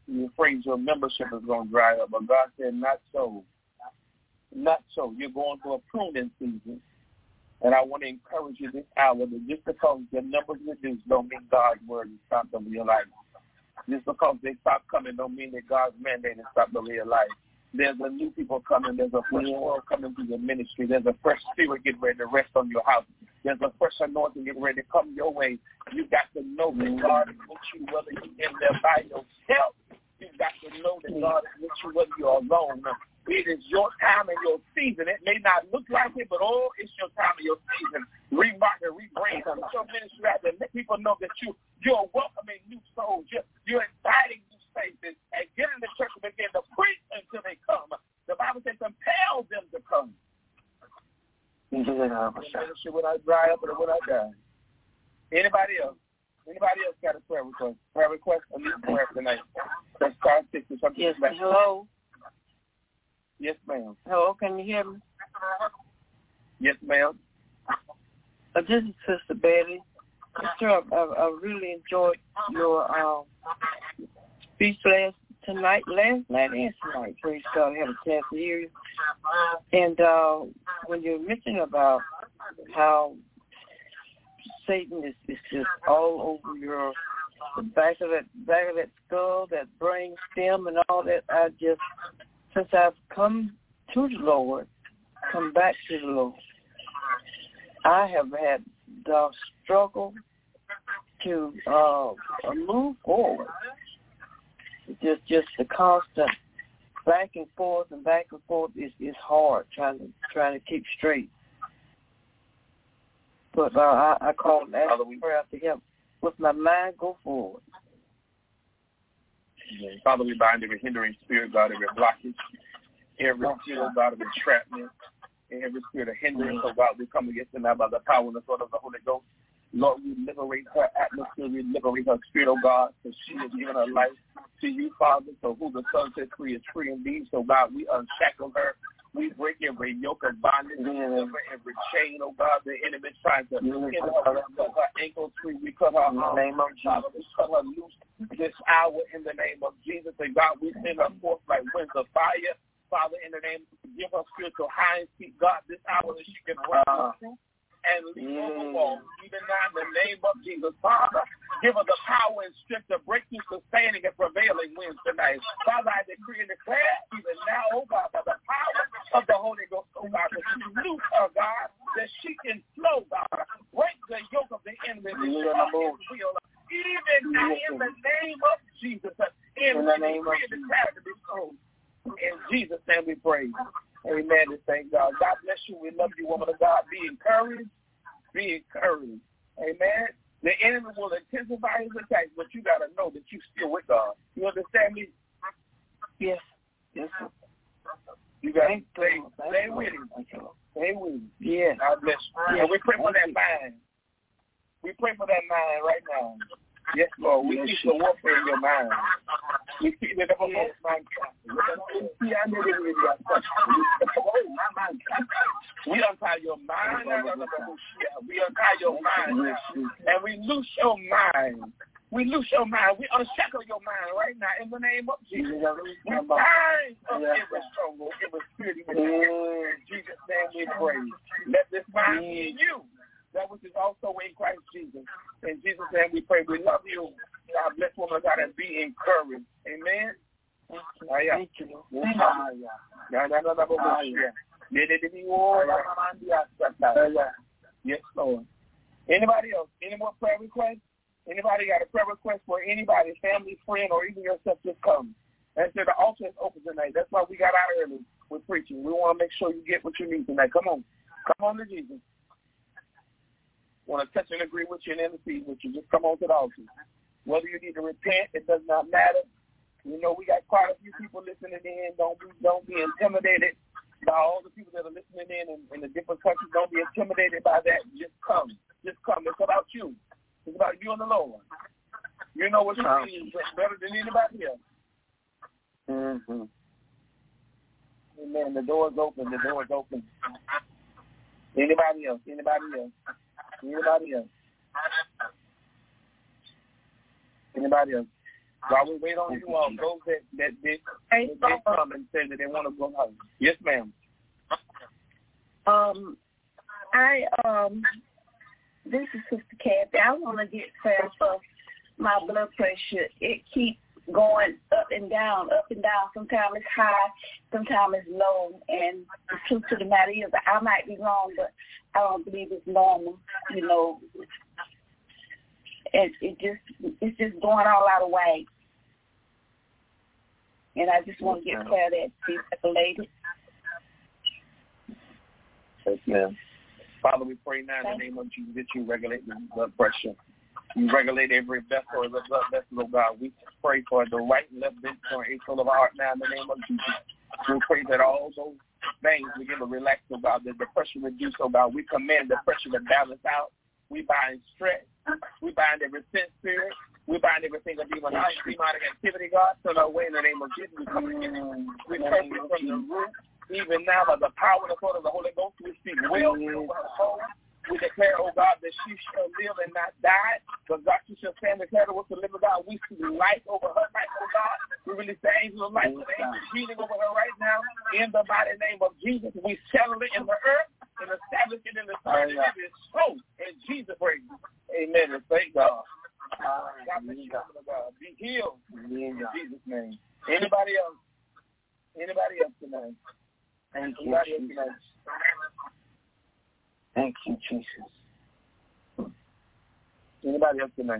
You're afraid your membership is going to dry up. But God said, not so. Not so. You're going through a pruning season. And I want to encourage you this hour that just because the numbers reduce don't mean God's word is stopped over your life. Just because they stop coming don't mean that God's mandate is stopped over your life. There's a new people coming. There's a fresh oil coming to your ministry. There's a fresh spirit getting ready to rest on your house. There's a fresh anointing getting ready to come your way. You got to know that God is with you whether you're in there by yourself. You got to know that God is with you whether you're alone. It is your time and your season. It may not look like it, but it's your time and your season. Remark and rebrand. Put your ministry out there. Let people know that you're welcoming new souls. You're inviting new faces. And get in the church and begin to preach until they come. The Bible says compel them to come. The ministry will not dry up or will not die. Anybody else? Anybody else got a prayer request? Prayer request? I need a prayer tonight. Let's start 6 or something. Yes, hello. Yes, ma'am. Hello, can you hear me? Yes, ma'am. This is Sister Betty. Sister, I really enjoyed your speech last and tonight. Praise God, I had a chance to hear you. And when you mentioned about how Satan is just all over the back of that skull, that brain stem, and all that, since I've come to the Lord, come back to the Lord, I have had the struggle to move forward. Just the constant back and forth is hard trying to keep straight. But I call and ask prayer to help with my mind go forward. Father, we bind every hindering spirit, God, every blockage, every spirit, God, of entrapment, every spirit of hindrance, oh God, we come against it now by the power and the sword of the Holy Ghost. Lord, we liberate her atmosphere, we liberate her spirit, oh God, because she has given her life to you, Father. So who the Son set free is free indeed. So God, we unshackle her. We break every yoke of bondage, every chain, oh God, the enemy trying to hit her, cut her ankles free. We cut her name of Jesus. We cut her loose this hour in the name of Jesus. And God, we send her forth like winds of fire. Father, in the name, give her spiritual hinds feet, God, this hour that she can run through and leap on the wall. Even now, in the name of Jesus, Father, give her the power and strength to break through sustaining and prevailing winds tonight. Father, I decree and declare, even now, oh God, by the power of the Holy Ghost, oh God, that you loose her, God, that she can flow, God, break the yoke of the enemy, even now, in the name of Jesus, in the name of Jesus, to be so. In Jesus' name we pray. Amen and thank God. God bless you. We love you, woman of God. Be encouraged. Be encouraged. Amen. The enemy will intensify his attacks, but you got to know that you're still with God. You understand me? Yes. Yes. You got to stay with him. Stay with him. Yeah. God bless you. And we pray for that mind. We pray for that mind right now. Yes, Lord. We keep the warfare in your mind. We keep the mind. We untie your mind. We untie your mind. And we loose your mind. We loose your mind. We unshackle your mind right now in the name of Jesus. We bind up every stronghold, every spirit. In Jesus' name we pray. Let this mind be in you, that which is also in Christ Jesus. In Jesus' name we pray. We love you. God bless woman of God and be encouraged. Amen. Thank you. Yes, Lord. Anybody else? Any more prayer requests? Anybody got a prayer request for anybody, family, friend, or even yourself? Just come. And so the altar is open tonight. That's why we got out early with preaching. We want to make sure you get what you need tonight. Come on. Come on to Jesus. Want to touch and agree with you and intercede with you. Just come on to the altar. Whether you need to repent, it does not matter. You know, we got quite a few people listening in. Don't be intimidated by all the people that are listening in the different countries. Don't be intimidated by that. Just come. Just come. It's about you. It's about you and the Lord. You know what you need better than anybody else. Mm-hmm. Amen. The door is open. The door is open. Anybody else? Anybody else? Anybody else? Anybody else? While we wait on you all, those that did come and say that they want to go home. Yes, ma'am. This is Sister Kathy. I want to get prayer for my blood pressure. It keeps going up and down. Sometimes it's high, sometimes it's low. And the truth to the matter is, I might be wrong, but I don't believe it's normal. You know, it's just going all out of whack. And I just want to get prayer that she's regulated. Yes, ma'am. Father, we pray now in the name of Jesus that you regulate the blood pressure. You regulate every vessel of the blood vessel, oh God. We pray for the right and left ventricle and atrial of our heart now in the name of Jesus. We pray that all those veins begin to relax, oh God, that the pressure reduce, oh God. We command the pressure to balance out. We bind stress. We bind every sin spirit. We bind everything of demonic activity, God. So no way in the name of Jesus. We come against it. We curse it from the root. Even now, by the power and authority of the Holy Ghost, we speak well over her soul. We declare, oh God, that she shall live and not die. But God, she shall stand and declare what's to live about. We speak life over her life, oh God. We release the angel of life, the angel beating over her right now. In the mighty name of Jesus, we settle it in the earth and establish it in the spirit. And it is so in Jesus' name. Amen. And thank God. God bless you, God. Be healed in Jesus' name. Anybody else? Anybody else tonight? Thank you, Jesus. Thank you, Jesus. Anybody else tonight?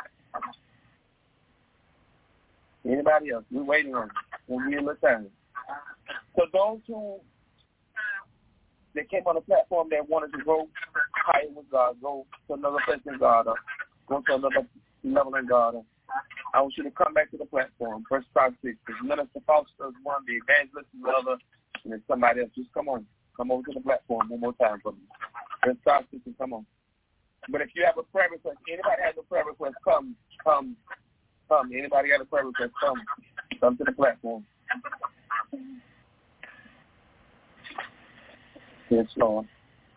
Anybody else? We're waiting on you. We'll be in the time. So those who that came on the platform that wanted to go higher with God, go to another place in God, go to another level in God, I want you to come back to the platform. First 5, 6. Minister Foster is one, the evangelist is the other, and then somebody else. Just come on. Come over to the platform one more time for me. First 5, 6, and come on. But if you have a prayer request, anybody has a prayer request, come. Anybody got a prayer request, come to the platform. Yes, Lord.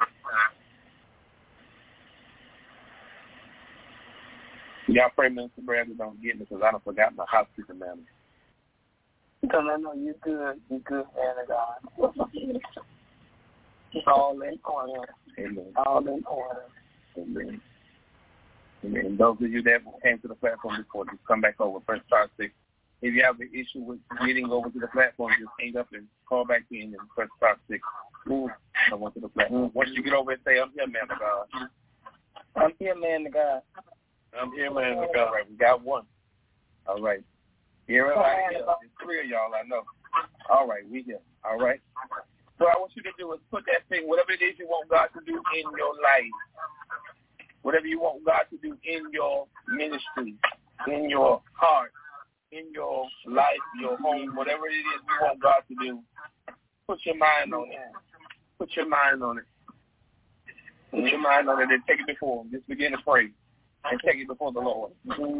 Y'all pray, Minister Bradley, don't get me because I done forgot my housekeeping manner. No, you're good. You're good, man of God. It's all in order. Amen. All in order. Amen. Amen. Those of you that came to the platform before, just come back over. First 5, 6. If you have an issue with getting over to the platform, just hang up and call back in and press 5, 6. Come on to the platform. Once you get over and say, I'm here, man of God. I'm here, man of God. I'm here, man of God. All right, we got one. All right. Everybody here. There's 3 of y'all, I know. All right, we here. All right. So I want you to do is put that thing, whatever it is you want God to do in your life, whatever you want God to do in your ministry, in your heart, in your life, your home, whatever it is you want God to do, put your mind on it. Put your mind on it. Put your mind on it and take it before Him. Just begin to pray and take it before the Lord.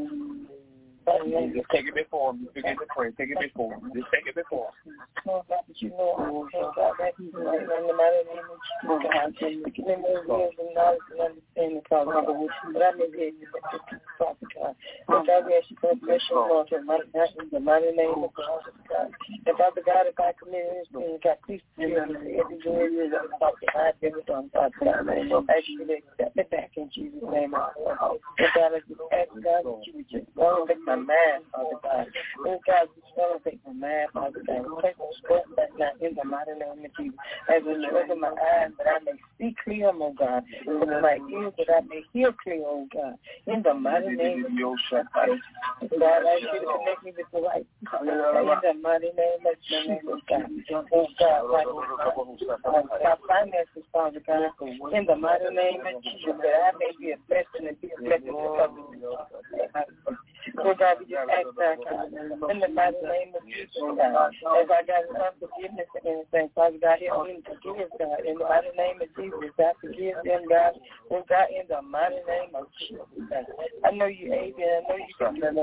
Just take it before Him. Just begin to pray. Take it before Him. Just take it before Him. Lord God, that you know, God, that you know, in the mighty name of Jesus, God, give me more wisdom, knowledge, and understanding, Father, but I may be able to Father God. Lord God, we ask you for bless your Lord, in the mighty name of God. And Father God, if I commit anything, God, please forgive me every day that I'm Father God, every time, Father God. I ask you to accept me back in Jesus' name. Lord God, I just ask God that you would just elevate my mind, Father God. Lord God, just elevate my mind, Father God. Take my stress back now in the mighty name of Jesus. As I open my eyes that I may see clear, oh God. Open my ears that I may hear clear, oh God. In the mighty name of Jesus. God, I ask you to connect me with the right people. In the mighty name of Jesus, God. Oh God, my finances, Father God. In the mighty name of Jesus, that I may be a blessing and be a blessing to others. Lord God, we just ask that, God, in the mighty name of Jesus, God, as I got unforgiveness for anything, Father God, help me to forgive, God, in the mighty name of Jesus, God, forgive them, God, Lord God, in the mighty name of Jesus, God. I know you, Amen, I know you can do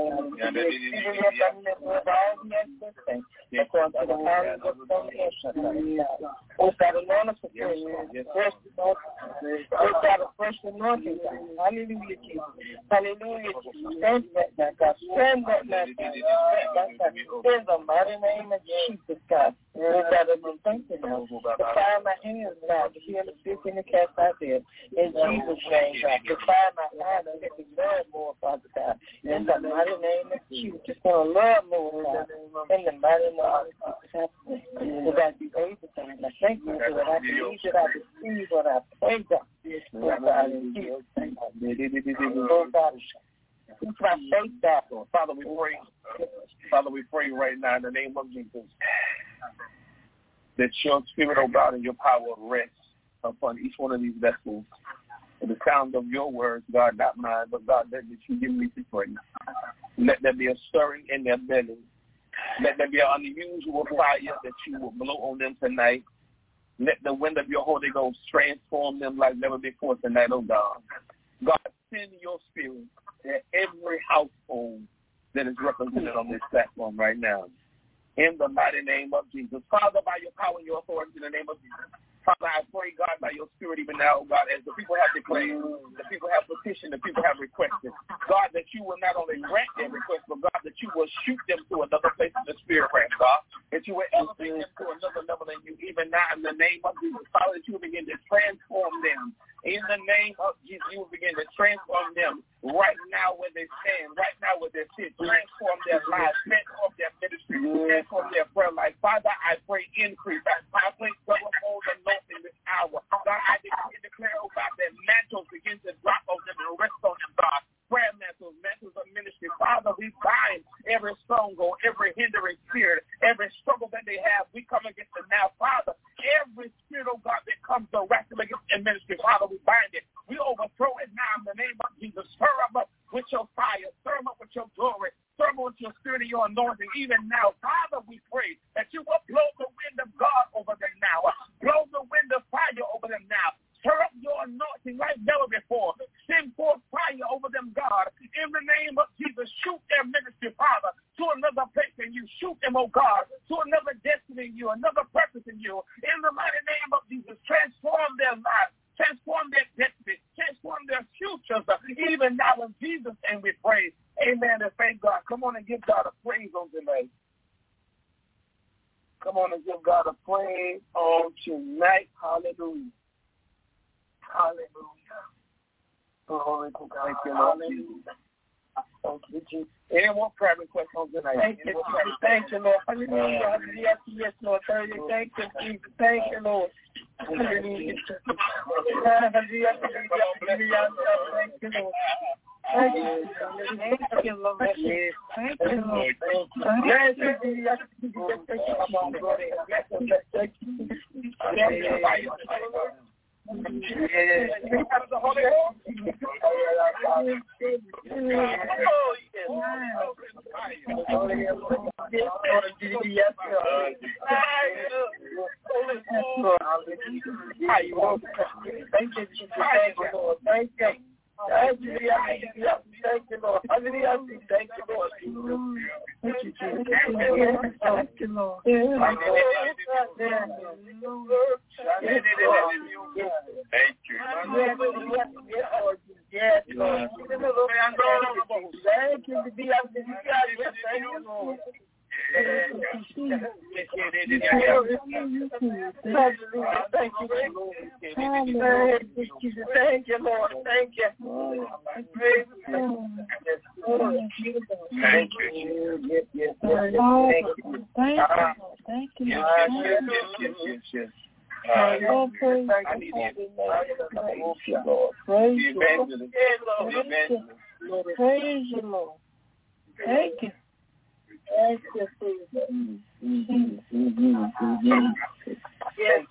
according to the power of the Lord God, anoint us for prayer, Lord God, fresh anointing, God. Hallelujah, Jesus. Hallelujah, Jesus. Send that now, God. Send that now, God. In the mighty name of Jesus, God. Thank you, Lord. Define my hands, God, to heal the sick and the cast out there. In Jesus' name, God. Define my eyes to let me learn more, Father God. In the mighty name of Jesus. Just want to learn more, God. In the mighty name of Jesus. That I be able to. And I thank you for that. I believe that I receive what I pray, God. Lord God, in Jesus' name. Lord God, keep my faith, God. Father, we pray. Father, we pray right now in the name of Jesus that your spirit, oh God, and your power rest upon each one of these vessels. And the sound of your words, God, not mine, but God, that you give me to pray. Let there be a stirring in their belly. Let there be an unusual fire that you will blow on them tonight. Let the wind of your Holy Ghost transform them like never before tonight, oh God. God, send your spirit to every household that is represented on this platform right now. In the mighty name of Jesus. Father, by your power and your authority, in the name of Jesus. Father, I pray, God, by your spirit even now, God, as the people have declared, the people have petitioned, the people have requested, God, that you will not only grant their request, but God, that you will shoot them to another place in the spirit realm, God, that you will elevate them to another level in you, even now in the name of Jesus. Father, that you will begin to transform them. In the name of Jesus, you will begin to transform them right now where they stand, right now where they sit, transform their lives, transform their ministry, transform their prayer life. Father, I pray increase. I pray double fold anointing this hour. God, I declare, oh God, that mantles begin to drop on them and rest on them, God. Prayer mantles, mantles of ministry. Father, we bind every stronghold, every hindering spirit, every struggle that they have. We come against it now, Father. Every spirit, oh God, that comes to wrestle against in ministry, Father, we bind it. We overthrow it now in the name of Jesus. Stir them up with your fire. Stir them up with your glory. Stir them up with your spirit and your anointing. Even now, Father, we pray that you will blow the wind of God over them now. Blow the wind of fire over them now. Stir up your anointing like never before. Send forth fire over them, God. In the name of Jesus, shoot their ministry, Father, to another place in you. Shoot them, oh God, to another destiny in you, another purpose in you. In the mighty name of Jesus, transform their lives. Transform their destiny. Transform their futures. Even now in Jesus' name we pray. Amen and thank God. Come on and give God a praise on tonight. Come on and give God a praise on tonight. Hallelujah. Hallelujah. Glory to God. Thank you, Lord. Thank you, Jesus. Any more prayer requests on tonight? Thank you, Jesus. Thank you, Lord. Hallelujah. Yes, Lord. Thank you, Jesus. Thank you, Lord. Hallelujah. Thank you, Lord. Thank you, Lord. Thank you, Lord. Thank you, Lord. Yes, Thank you, Lord. Hallelujah. Thank you, Lord. Thank you, Jesus. Thank you, Lord. Thank you. Yes, Lord. Thank you. Thank you, Lord. Thank you. Thank you, Lord. Thank you. Thank you. Yes. Thank you. Yes. I need praise you, Lord. Thank you. Thank you, yes.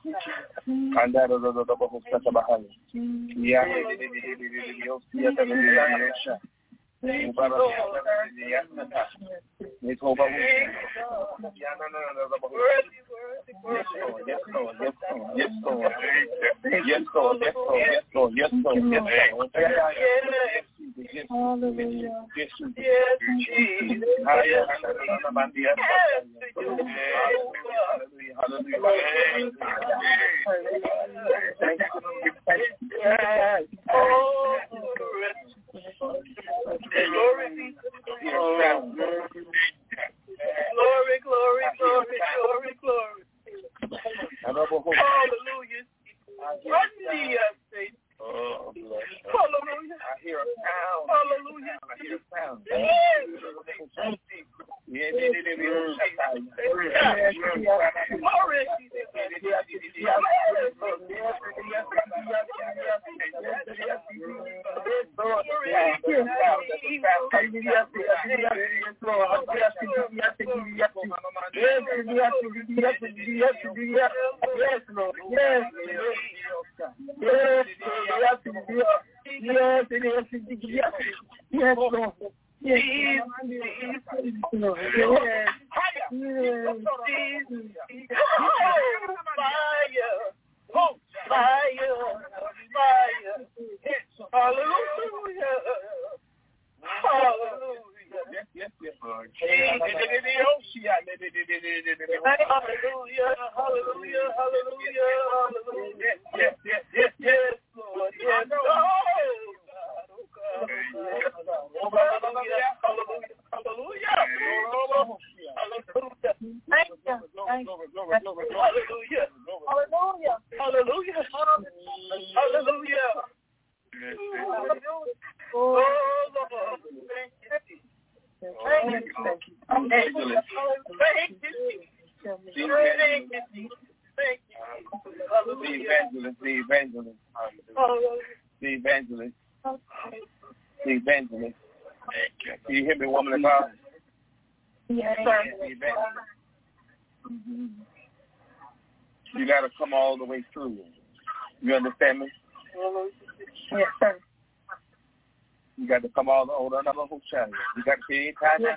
You hear me, woman of God? Yes, sir. You got to come all the way through. You understand me? Yes, sir. You got to come all the way through. You got to see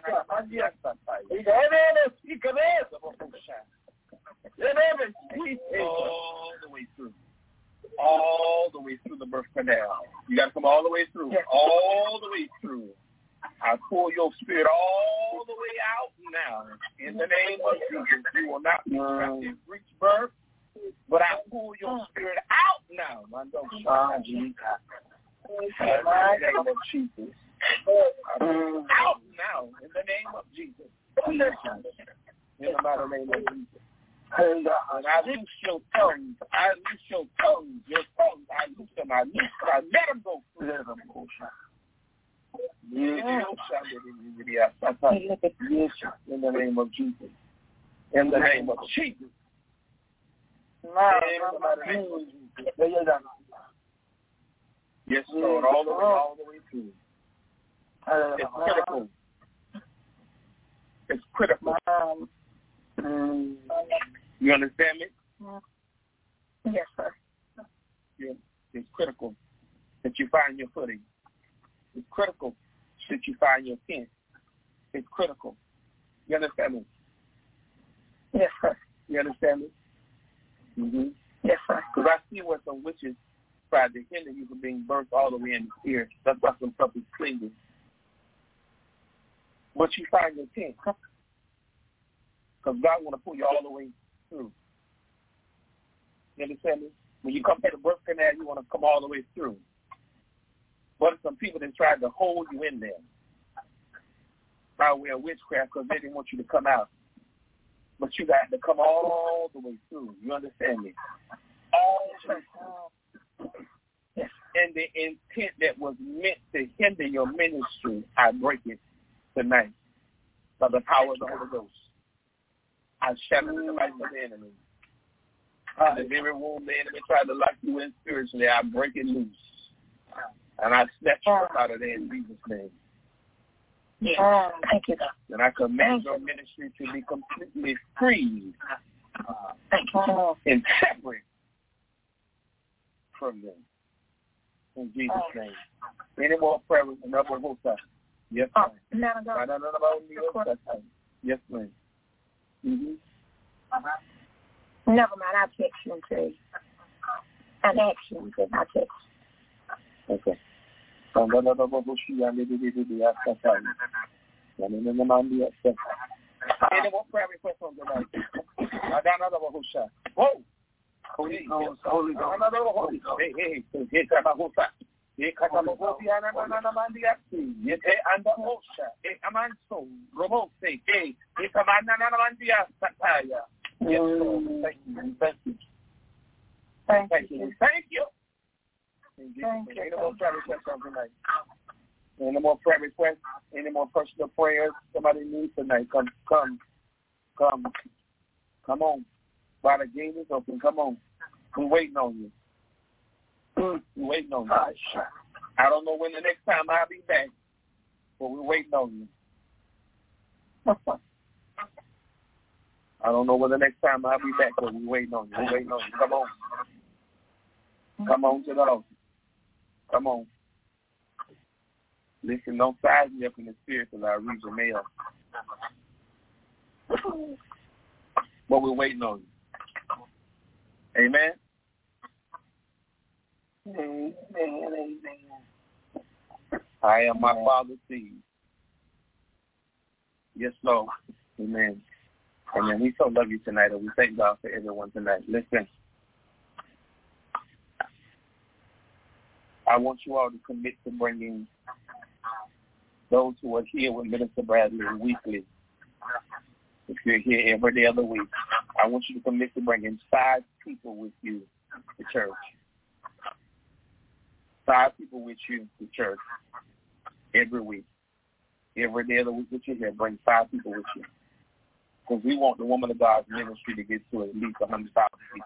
all the way through. All the way through the birth canal. You got to come all the way through. Yes. All the way through. I pull your spirit all the way out now. In the name of Jesus, you will not be trapped in reach birth, but I pull your spirit out now. In the name of Jesus. Out now. In the name of Jesus. In the mighty name of Jesus. And I loose your tongues. I loose your tongues. Your tongues. I loose them. I let them go. Let them go. In the name of Jesus. In the name of Jesus. Yes, Lord. All the way through. It's critical. It's critical. You understand me? Yes, sir. Yeah. It's critical that you find your footing. It's critical that you find your tent. It's critical. You understand me? Yes, sir. You understand me? Mm-hmm. Yes, sir. Because I see where some witches tried to hinder you from being birthed all the way in the spirit. That's why some stuff is clinging. But you find your tent. Because God want to pull you all the way through. You understand me? When you come to the birth canal, you want to come all the way through. But some people that tried to hold you in there by way of witchcraft because they didn't want you to come out. But you got to come all the way through. You understand me? All the way through. Yes. And the intent that was meant to hinder your ministry, I break it tonight by the power of the Holy Ghost. I shatter the life of the enemy. The very wound the enemy tried to lock you in spiritually, I break it loose. And I snatch you out of there in Jesus' name. Yeah. Thank you, God. And I command your ministry to be completely freed and separate from them. In Jesus' name. Any more prayer with another whole time? Yes, ma'am. Yes, ma'am. Mm-hmm. Never mind, I'll text you and say. An action, because I'll text. Okay. Any more prayer requests on tonight? I got another one. Whoa. Holy Ghost, Holy Ghost. Hey, Thank you. Any more prayer requests on tonight? Any more prayer requests? Any more personal prayers somebody needs tonight? Come on. While the gate is open, come on. We're waiting on you. I don't know when the next time I'll be back, but we're waiting on you. I don't know when the next time I'll be back, but we're waiting on you. Come on. Come on to the altar. Come on. Listen, don't size me up in the spirit till I read your mail. But we're waiting on you. Amen? Amen. I am my Father's seed. Yes, Lord. Amen. Amen. We so love you tonight, and we thank God for everyone tonight. Listen. I want you all to commit to bringing those who are here with Minister Bradley weekly. If you're here every day of the week, I want you to commit to bringing 5 people with you to church. 5 people with you to church every week. Every day of the week that you're here, bring 5 people with you. Because we want the Woman of God's ministry to get to at least 100,000 people.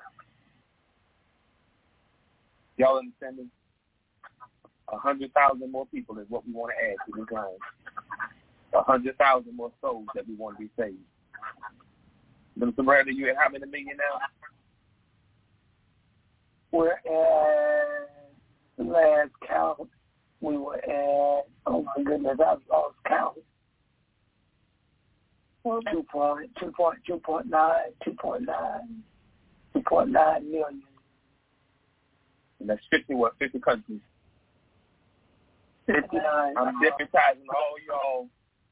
Y'all understand me? 100,000 more people is what we want to add to this line. 100,000 more souls that we want to be saved. Mr. Bradley, you at how many million now? We're at the last count. We were at, oh my goodness, I've lost count. 2.9 million. And that's 50 countries. 59. I'm deputizing all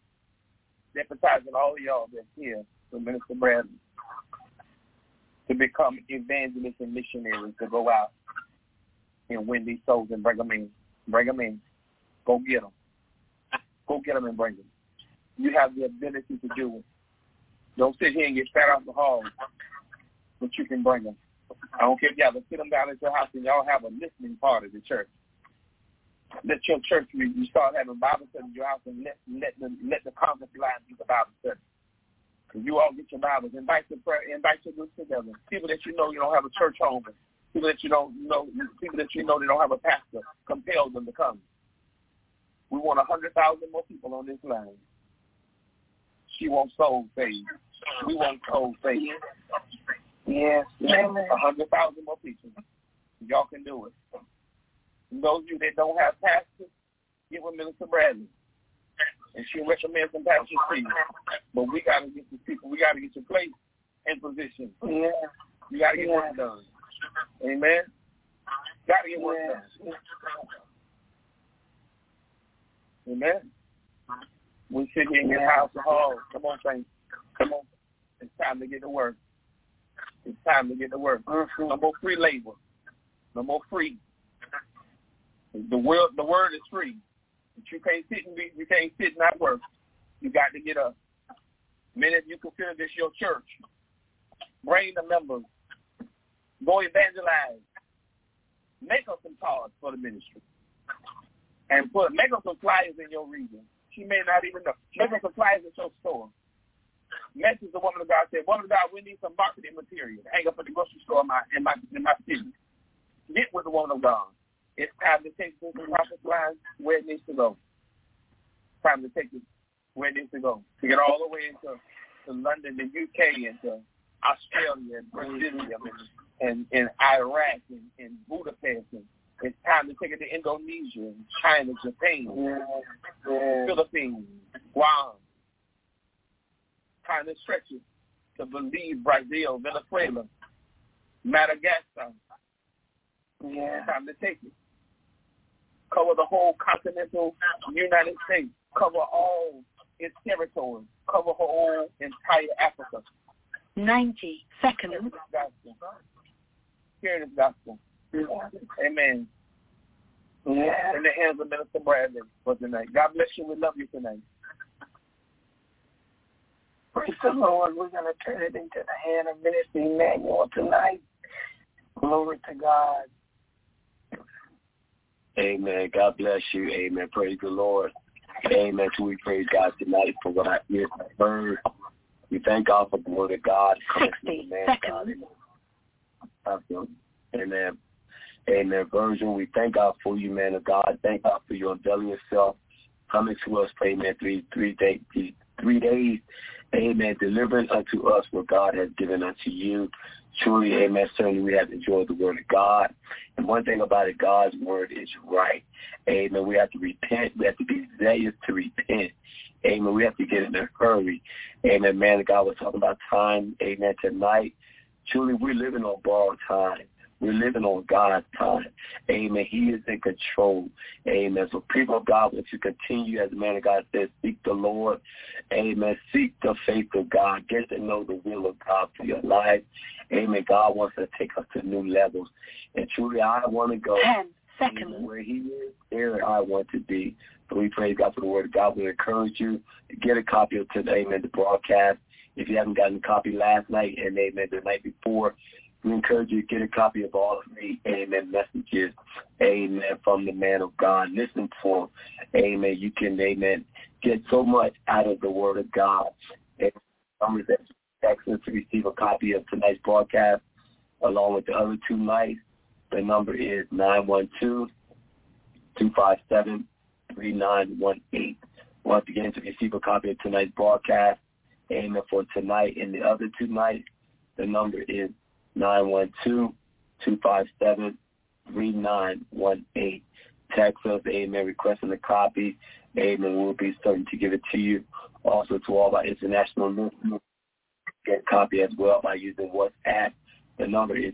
y'all that's here for Minister Bradley to become evangelists and missionaries to go out and win these souls and bring them in. Go get them. And bring them. You have the ability to do it. Don't sit here and get fat off the hall, but you can bring them. I don't care if you have to sit them down at your house and y'all have a listening part of the church. Let your church, you start having Bible study in your house and let the conference line be the Bible study. Because you all get your Bibles, invite your groups together. People that you know you don't have a church home, people that you know they don't have a pastor, compel them to come. We want 100,000 more people on this line. She wants souls saved. We want souls saved. Yes, 100,000 more people. Y'all can do it. And those of you that don't have pastors, get with Minister Bradley. And she'll recommend some pastors to you. But we got to get these people. We got to get your place in position. Yeah. You got to get work done. Amen? Got to get work done. Amen? We sit here in your house and hall. Come on, saints. Come on. It's time to get to work. It's time to get to work. No more free labor. No more free. The word is free. But you can't sit and not work. You got to get up. Men, if you consider this your church, bring the members. Go evangelize. Make up some cards for the ministry. And make up some flyers in your region. She may not even know. Make up some flyers at your store. Message the Woman of God, said, Woman of God, we need some marketing material. Hang up at the grocery store in my city. Get with the Woman of God. It's time to take this prophet line where it needs to go. Time to take it where it needs to go. To get all the way into London, the UK, into Australia, and Brazil, and Iraq, and Budapest. And it's time to take it to Indonesia, China, Japan, Philippines, Guam. Time to stretch it to Belize, Brazil, Venezuela, Madagascar. Yeah. Time to take it. Cover the whole continental United States. Cover all its territories. cover whole entire Africa. 90 seconds. Hearing this gospel. Amen. Yeah. In the hands of Minister Bradley for tonight. God bless you. We love you tonight. Praise the Lord. We're going to turn it into the hand of Minister Emmanuel tonight. Glory to God. Amen. God bless you. Amen. Praise the Lord. Amen. So we praise God tonight for what I heard. We thank God for the word of God. 60 seconds. Amen. Amen. Virgin, we thank God for you, man of God. Thank God for your unveiling yourself, coming to us, amen, three days, amen, delivering unto us what God has given unto you. Truly, amen, certainly we have enjoyed the word of God. And one thing about it, God's word is right. Amen. We have to repent. We have to be zealous to repent. Amen. We have to get in a hurry. Amen. Man of God was talking about time. Amen. Tonight, truly, we're living on borrowed time. We're living on God's time. Amen. He is in control. Amen. So people of God, want to continue, as the man of God says, seek the Lord. Amen. Seek the faith of God. Get to know the will of God for your life. Amen. God wants to take us to new levels. And truly, I want to go 10 seconds. Where he is, there I want to be. So we praise God for the word of God. We encourage you to get a copy of today, amen, the broadcast. If you haven't gotten a copy last night and, amen, the night before, we encourage you to get a copy of all of the, amen, messages, amen, from the man of God. Listen for him. Amen. You can, amen, get so much out of the word of God. And numbers that text us to receive a copy of tonight's broadcast along with the other two nights. The number is 912-257-3918. Once again, to receive a copy of tonight's broadcast, amen, for tonight and the other two nights, the number is 912-257-3918. Text us, amen, requesting a copy. Amen. We'll be certain to give it to you. Also, to all our international listeners, get a copy as well by using WhatsApp. The number is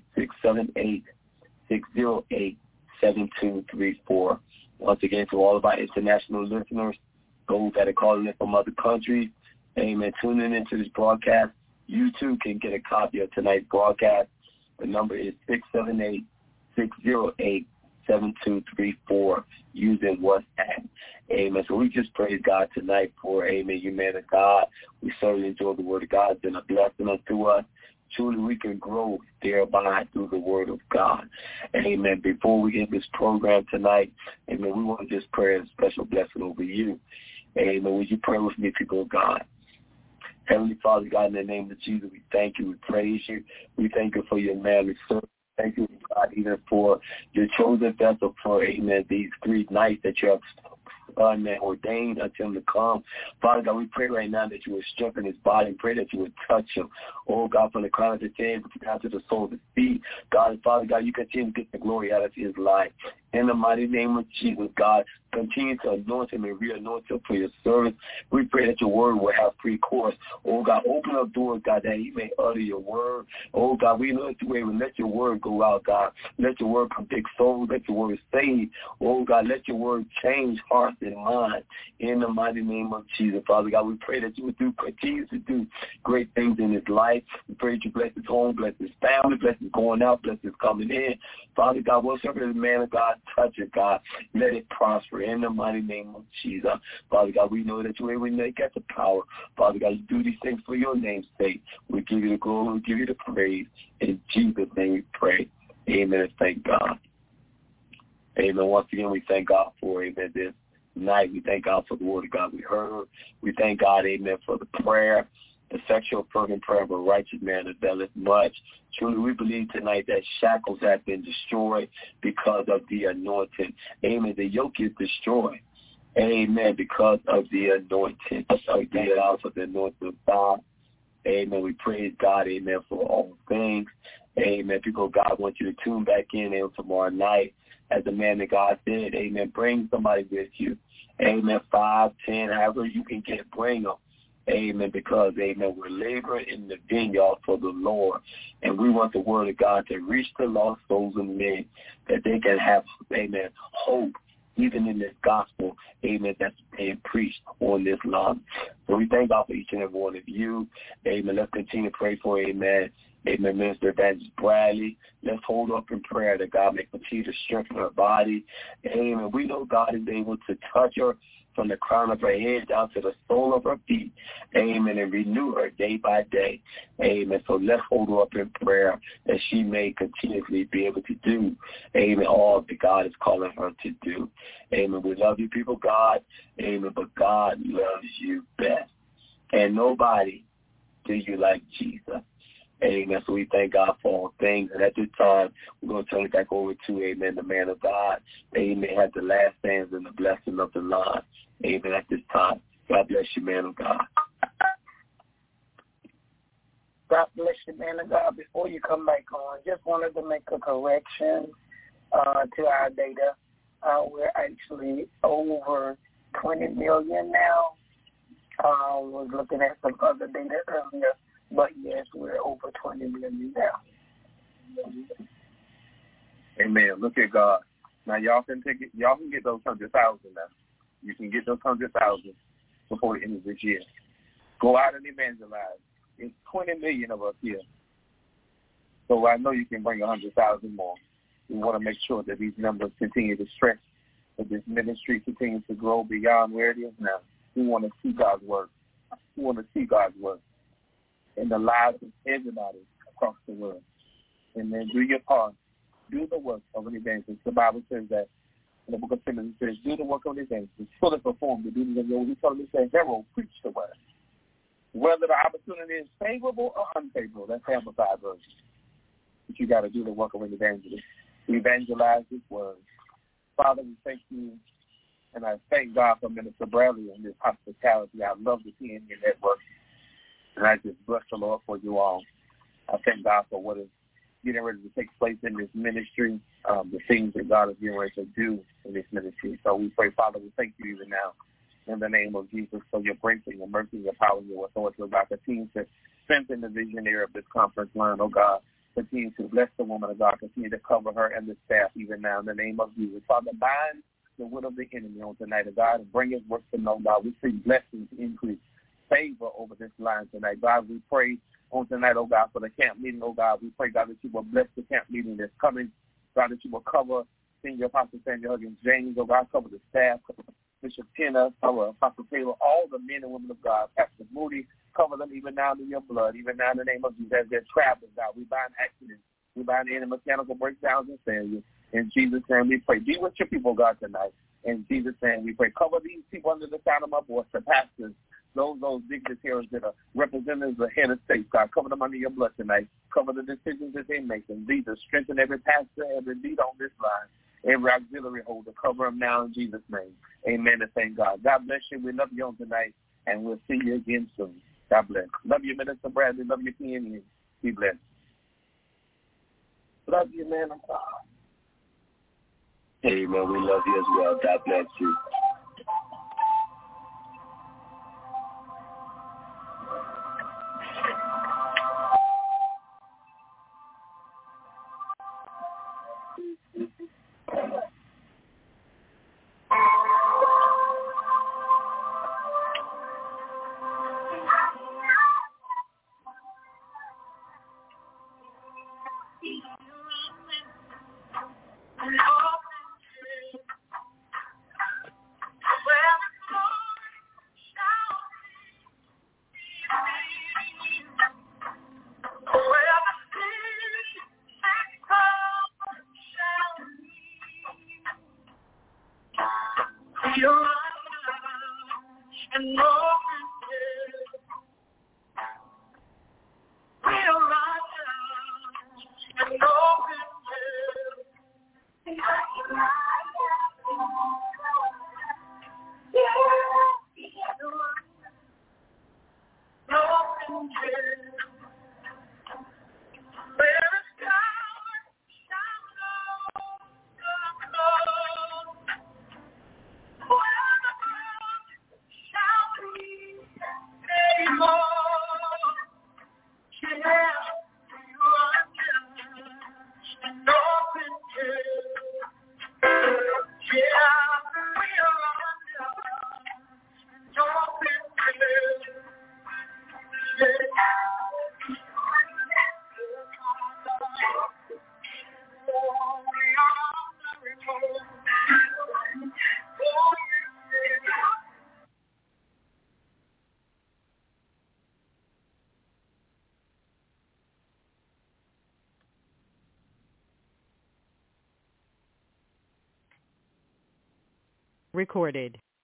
678-608-7234. Once again, to all of our international listeners, those that are calling in from other countries, amen, tuning into this broadcast, you too can get a copy of tonight's broadcast. The number is 678-608-7234 using WhatsApp. Amen. So we just praise God tonight for, amen, you man of God. We certainly enjoy the word of God. It's been a blessing unto us. Truly, we can grow thereby through the word of God. Amen. Before we end this program tonight, amen, we want to just pray a special blessing over you. Amen. Would you pray with me, people of God? Heavenly Father, God, in the name of Jesus, we thank you. We praise you. We thank you for your manly service. Thank you, God, even for your chosen vessel for, amen, these 3 nights that you have ordained unto him to come. Father God, we pray right now that you would strengthen his body and pray that you would touch him. Oh, God, from the crown of his head down to the sole of his feet. God, Father God, you continue to get the glory out of his life. In the mighty name of Jesus, God, continue to anoint him and re-anoint him for your service. We pray that your word will have free course. Oh, God, open up doors, God, that he may utter your word. Oh, God, we know that you will let your word go out, God. Let your word convict souls. Let your word save. Oh, God, let your word change hearts and minds. In the mighty name of Jesus, Father God, we pray that you would continue to do great things in his life. We pray that you bless his home, bless his family, bless his going out, bless his coming in. Father God, whatsoever the man of God touch it, God, let it prosper in the mighty name of Jesus. Father God, we know that you will make at the power. Father God, you do these things for your name's sake. We give you the glory, we give you the praise. In Jesus' name we pray. Amen. Thank God. Amen. Once again, we thank God for, amen, this night. We thank God for the word of God we heard. We thank God, amen, for the prayer. The effectual fervent prayer of a righteous man availeth much. Truly, we believe tonight that shackles have been destroyed because of the anointing. Amen. The yoke is destroyed. Amen. Because of the anointing. Again, also the anointing of God. Amen. We praise God. Amen. For all things. Amen. People of God, want you to tune back in tomorrow night. As the man that God said, amen, bring somebody with you. Amen. 5, 10, however you can get, bring them. Amen, because, amen, we're laboring in the vineyard for the Lord, and we want the word of God to reach the lost souls and men, that they can have, amen, hope even in this gospel, amen, that's being preached on this line. So we thank God for each and every one of you. Amen. Let's continue to pray for, amen, Minister Evangelist Bradley. Let's hold up in prayer that God may continue to strengthen her body. Amen. We know God is able to touch her from the crown of her head down to the sole of her feet. Amen. And renew her day by day. Amen. So let's hold her up in prayer that she may continuously be able to do, amen, all that God is calling her to do. Amen. We love you, people, God. Amen. But God loves you best. And nobody do you like Jesus. Amen. So we thank God for all things. And at this time, we're going to turn it back over to, amen, the man of God. Amen. Have the last stands and the blessing of the Lord. Amen. At this time. God bless you, man of God. God bless you, man of God. Before you come back on, just wanted to make a correction to our data. We're actually over 20 million now. Was looking at some other data earlier, but yes, we're over 20 million now. Amen. Look at God. Now y'all can take it. Y'all can get those 100,000 now. You can get those 100,000 before the end of this year. Go out and evangelize. It's 20 million of us here, so I know you can bring 100,000 more. We want to make sure that these numbers continue to stretch, that this ministry continues to grow beyond where it is now. We want to see God's work. We want to see God's work in the lives of everybody across the world. And then do your part. Do the work of an evangelist. The Bible says that in the book of Timothy, it says, do the work of an evangelist. Fully perform the duties of your own. He told me, says, herald, preach the word. Whether the opportunity is favorable or unfavorable, that's amplified version. But you got to do the work of an evangelist. Evangelize His word. Father, we thank you. And I thank God for Minister Bradley and this hospitality. I love the TNN network. And I just bless the Lord for you all. I thank God for what is getting ready to take place in this ministry, the things that God is getting ready to do in this ministry. So we pray, Father, we thank you even now in the name of Jesus for your grace and your mercy, your power, and your authority. Oh God, continue to strengthen the visionary of this conference line. Oh God, continue to bless the woman of God. Continue to cover her and the staff even now in the name of Jesus. Father, bind the will of the enemy on tonight, oh God, and bring his work to know, God. We see blessings increase, favor over this line tonight. God, we pray on tonight, oh God, for the camp meeting, oh God. We pray, God, that you will bless the camp meeting that's coming. God, that you will cover Senior Apostle Samuel Huggins James, oh God, cover the staff, cover Bishop Kenna, cover Apostle Taylor, all the men and women of God, Pastor Moody, cover them even now in your blood, even now in the name of Jesus, as they're traveling, God. We bind accidents. We bind any mechanical breakdowns and failures. In Jesus' name we pray. Be with your people, God, tonight. In Jesus' name we pray. Cover these people under the sound of my voice, the pastors, those dignitaries that are representatives of the head of state, God. Cover them under your blood tonight. Cover the decisions that they make. And Jesus, strengthen every pastor, every leader on this line, every auxiliary holder. Cover them now in Jesus' name. Amen and thank God. God bless you. We love you on tonight, and we'll see you again soon. God bless. Love you, Minister Bradley. Love you, PNN. Be blessed. Love you, man of God. Amen. We love you as well. God bless you. recorded.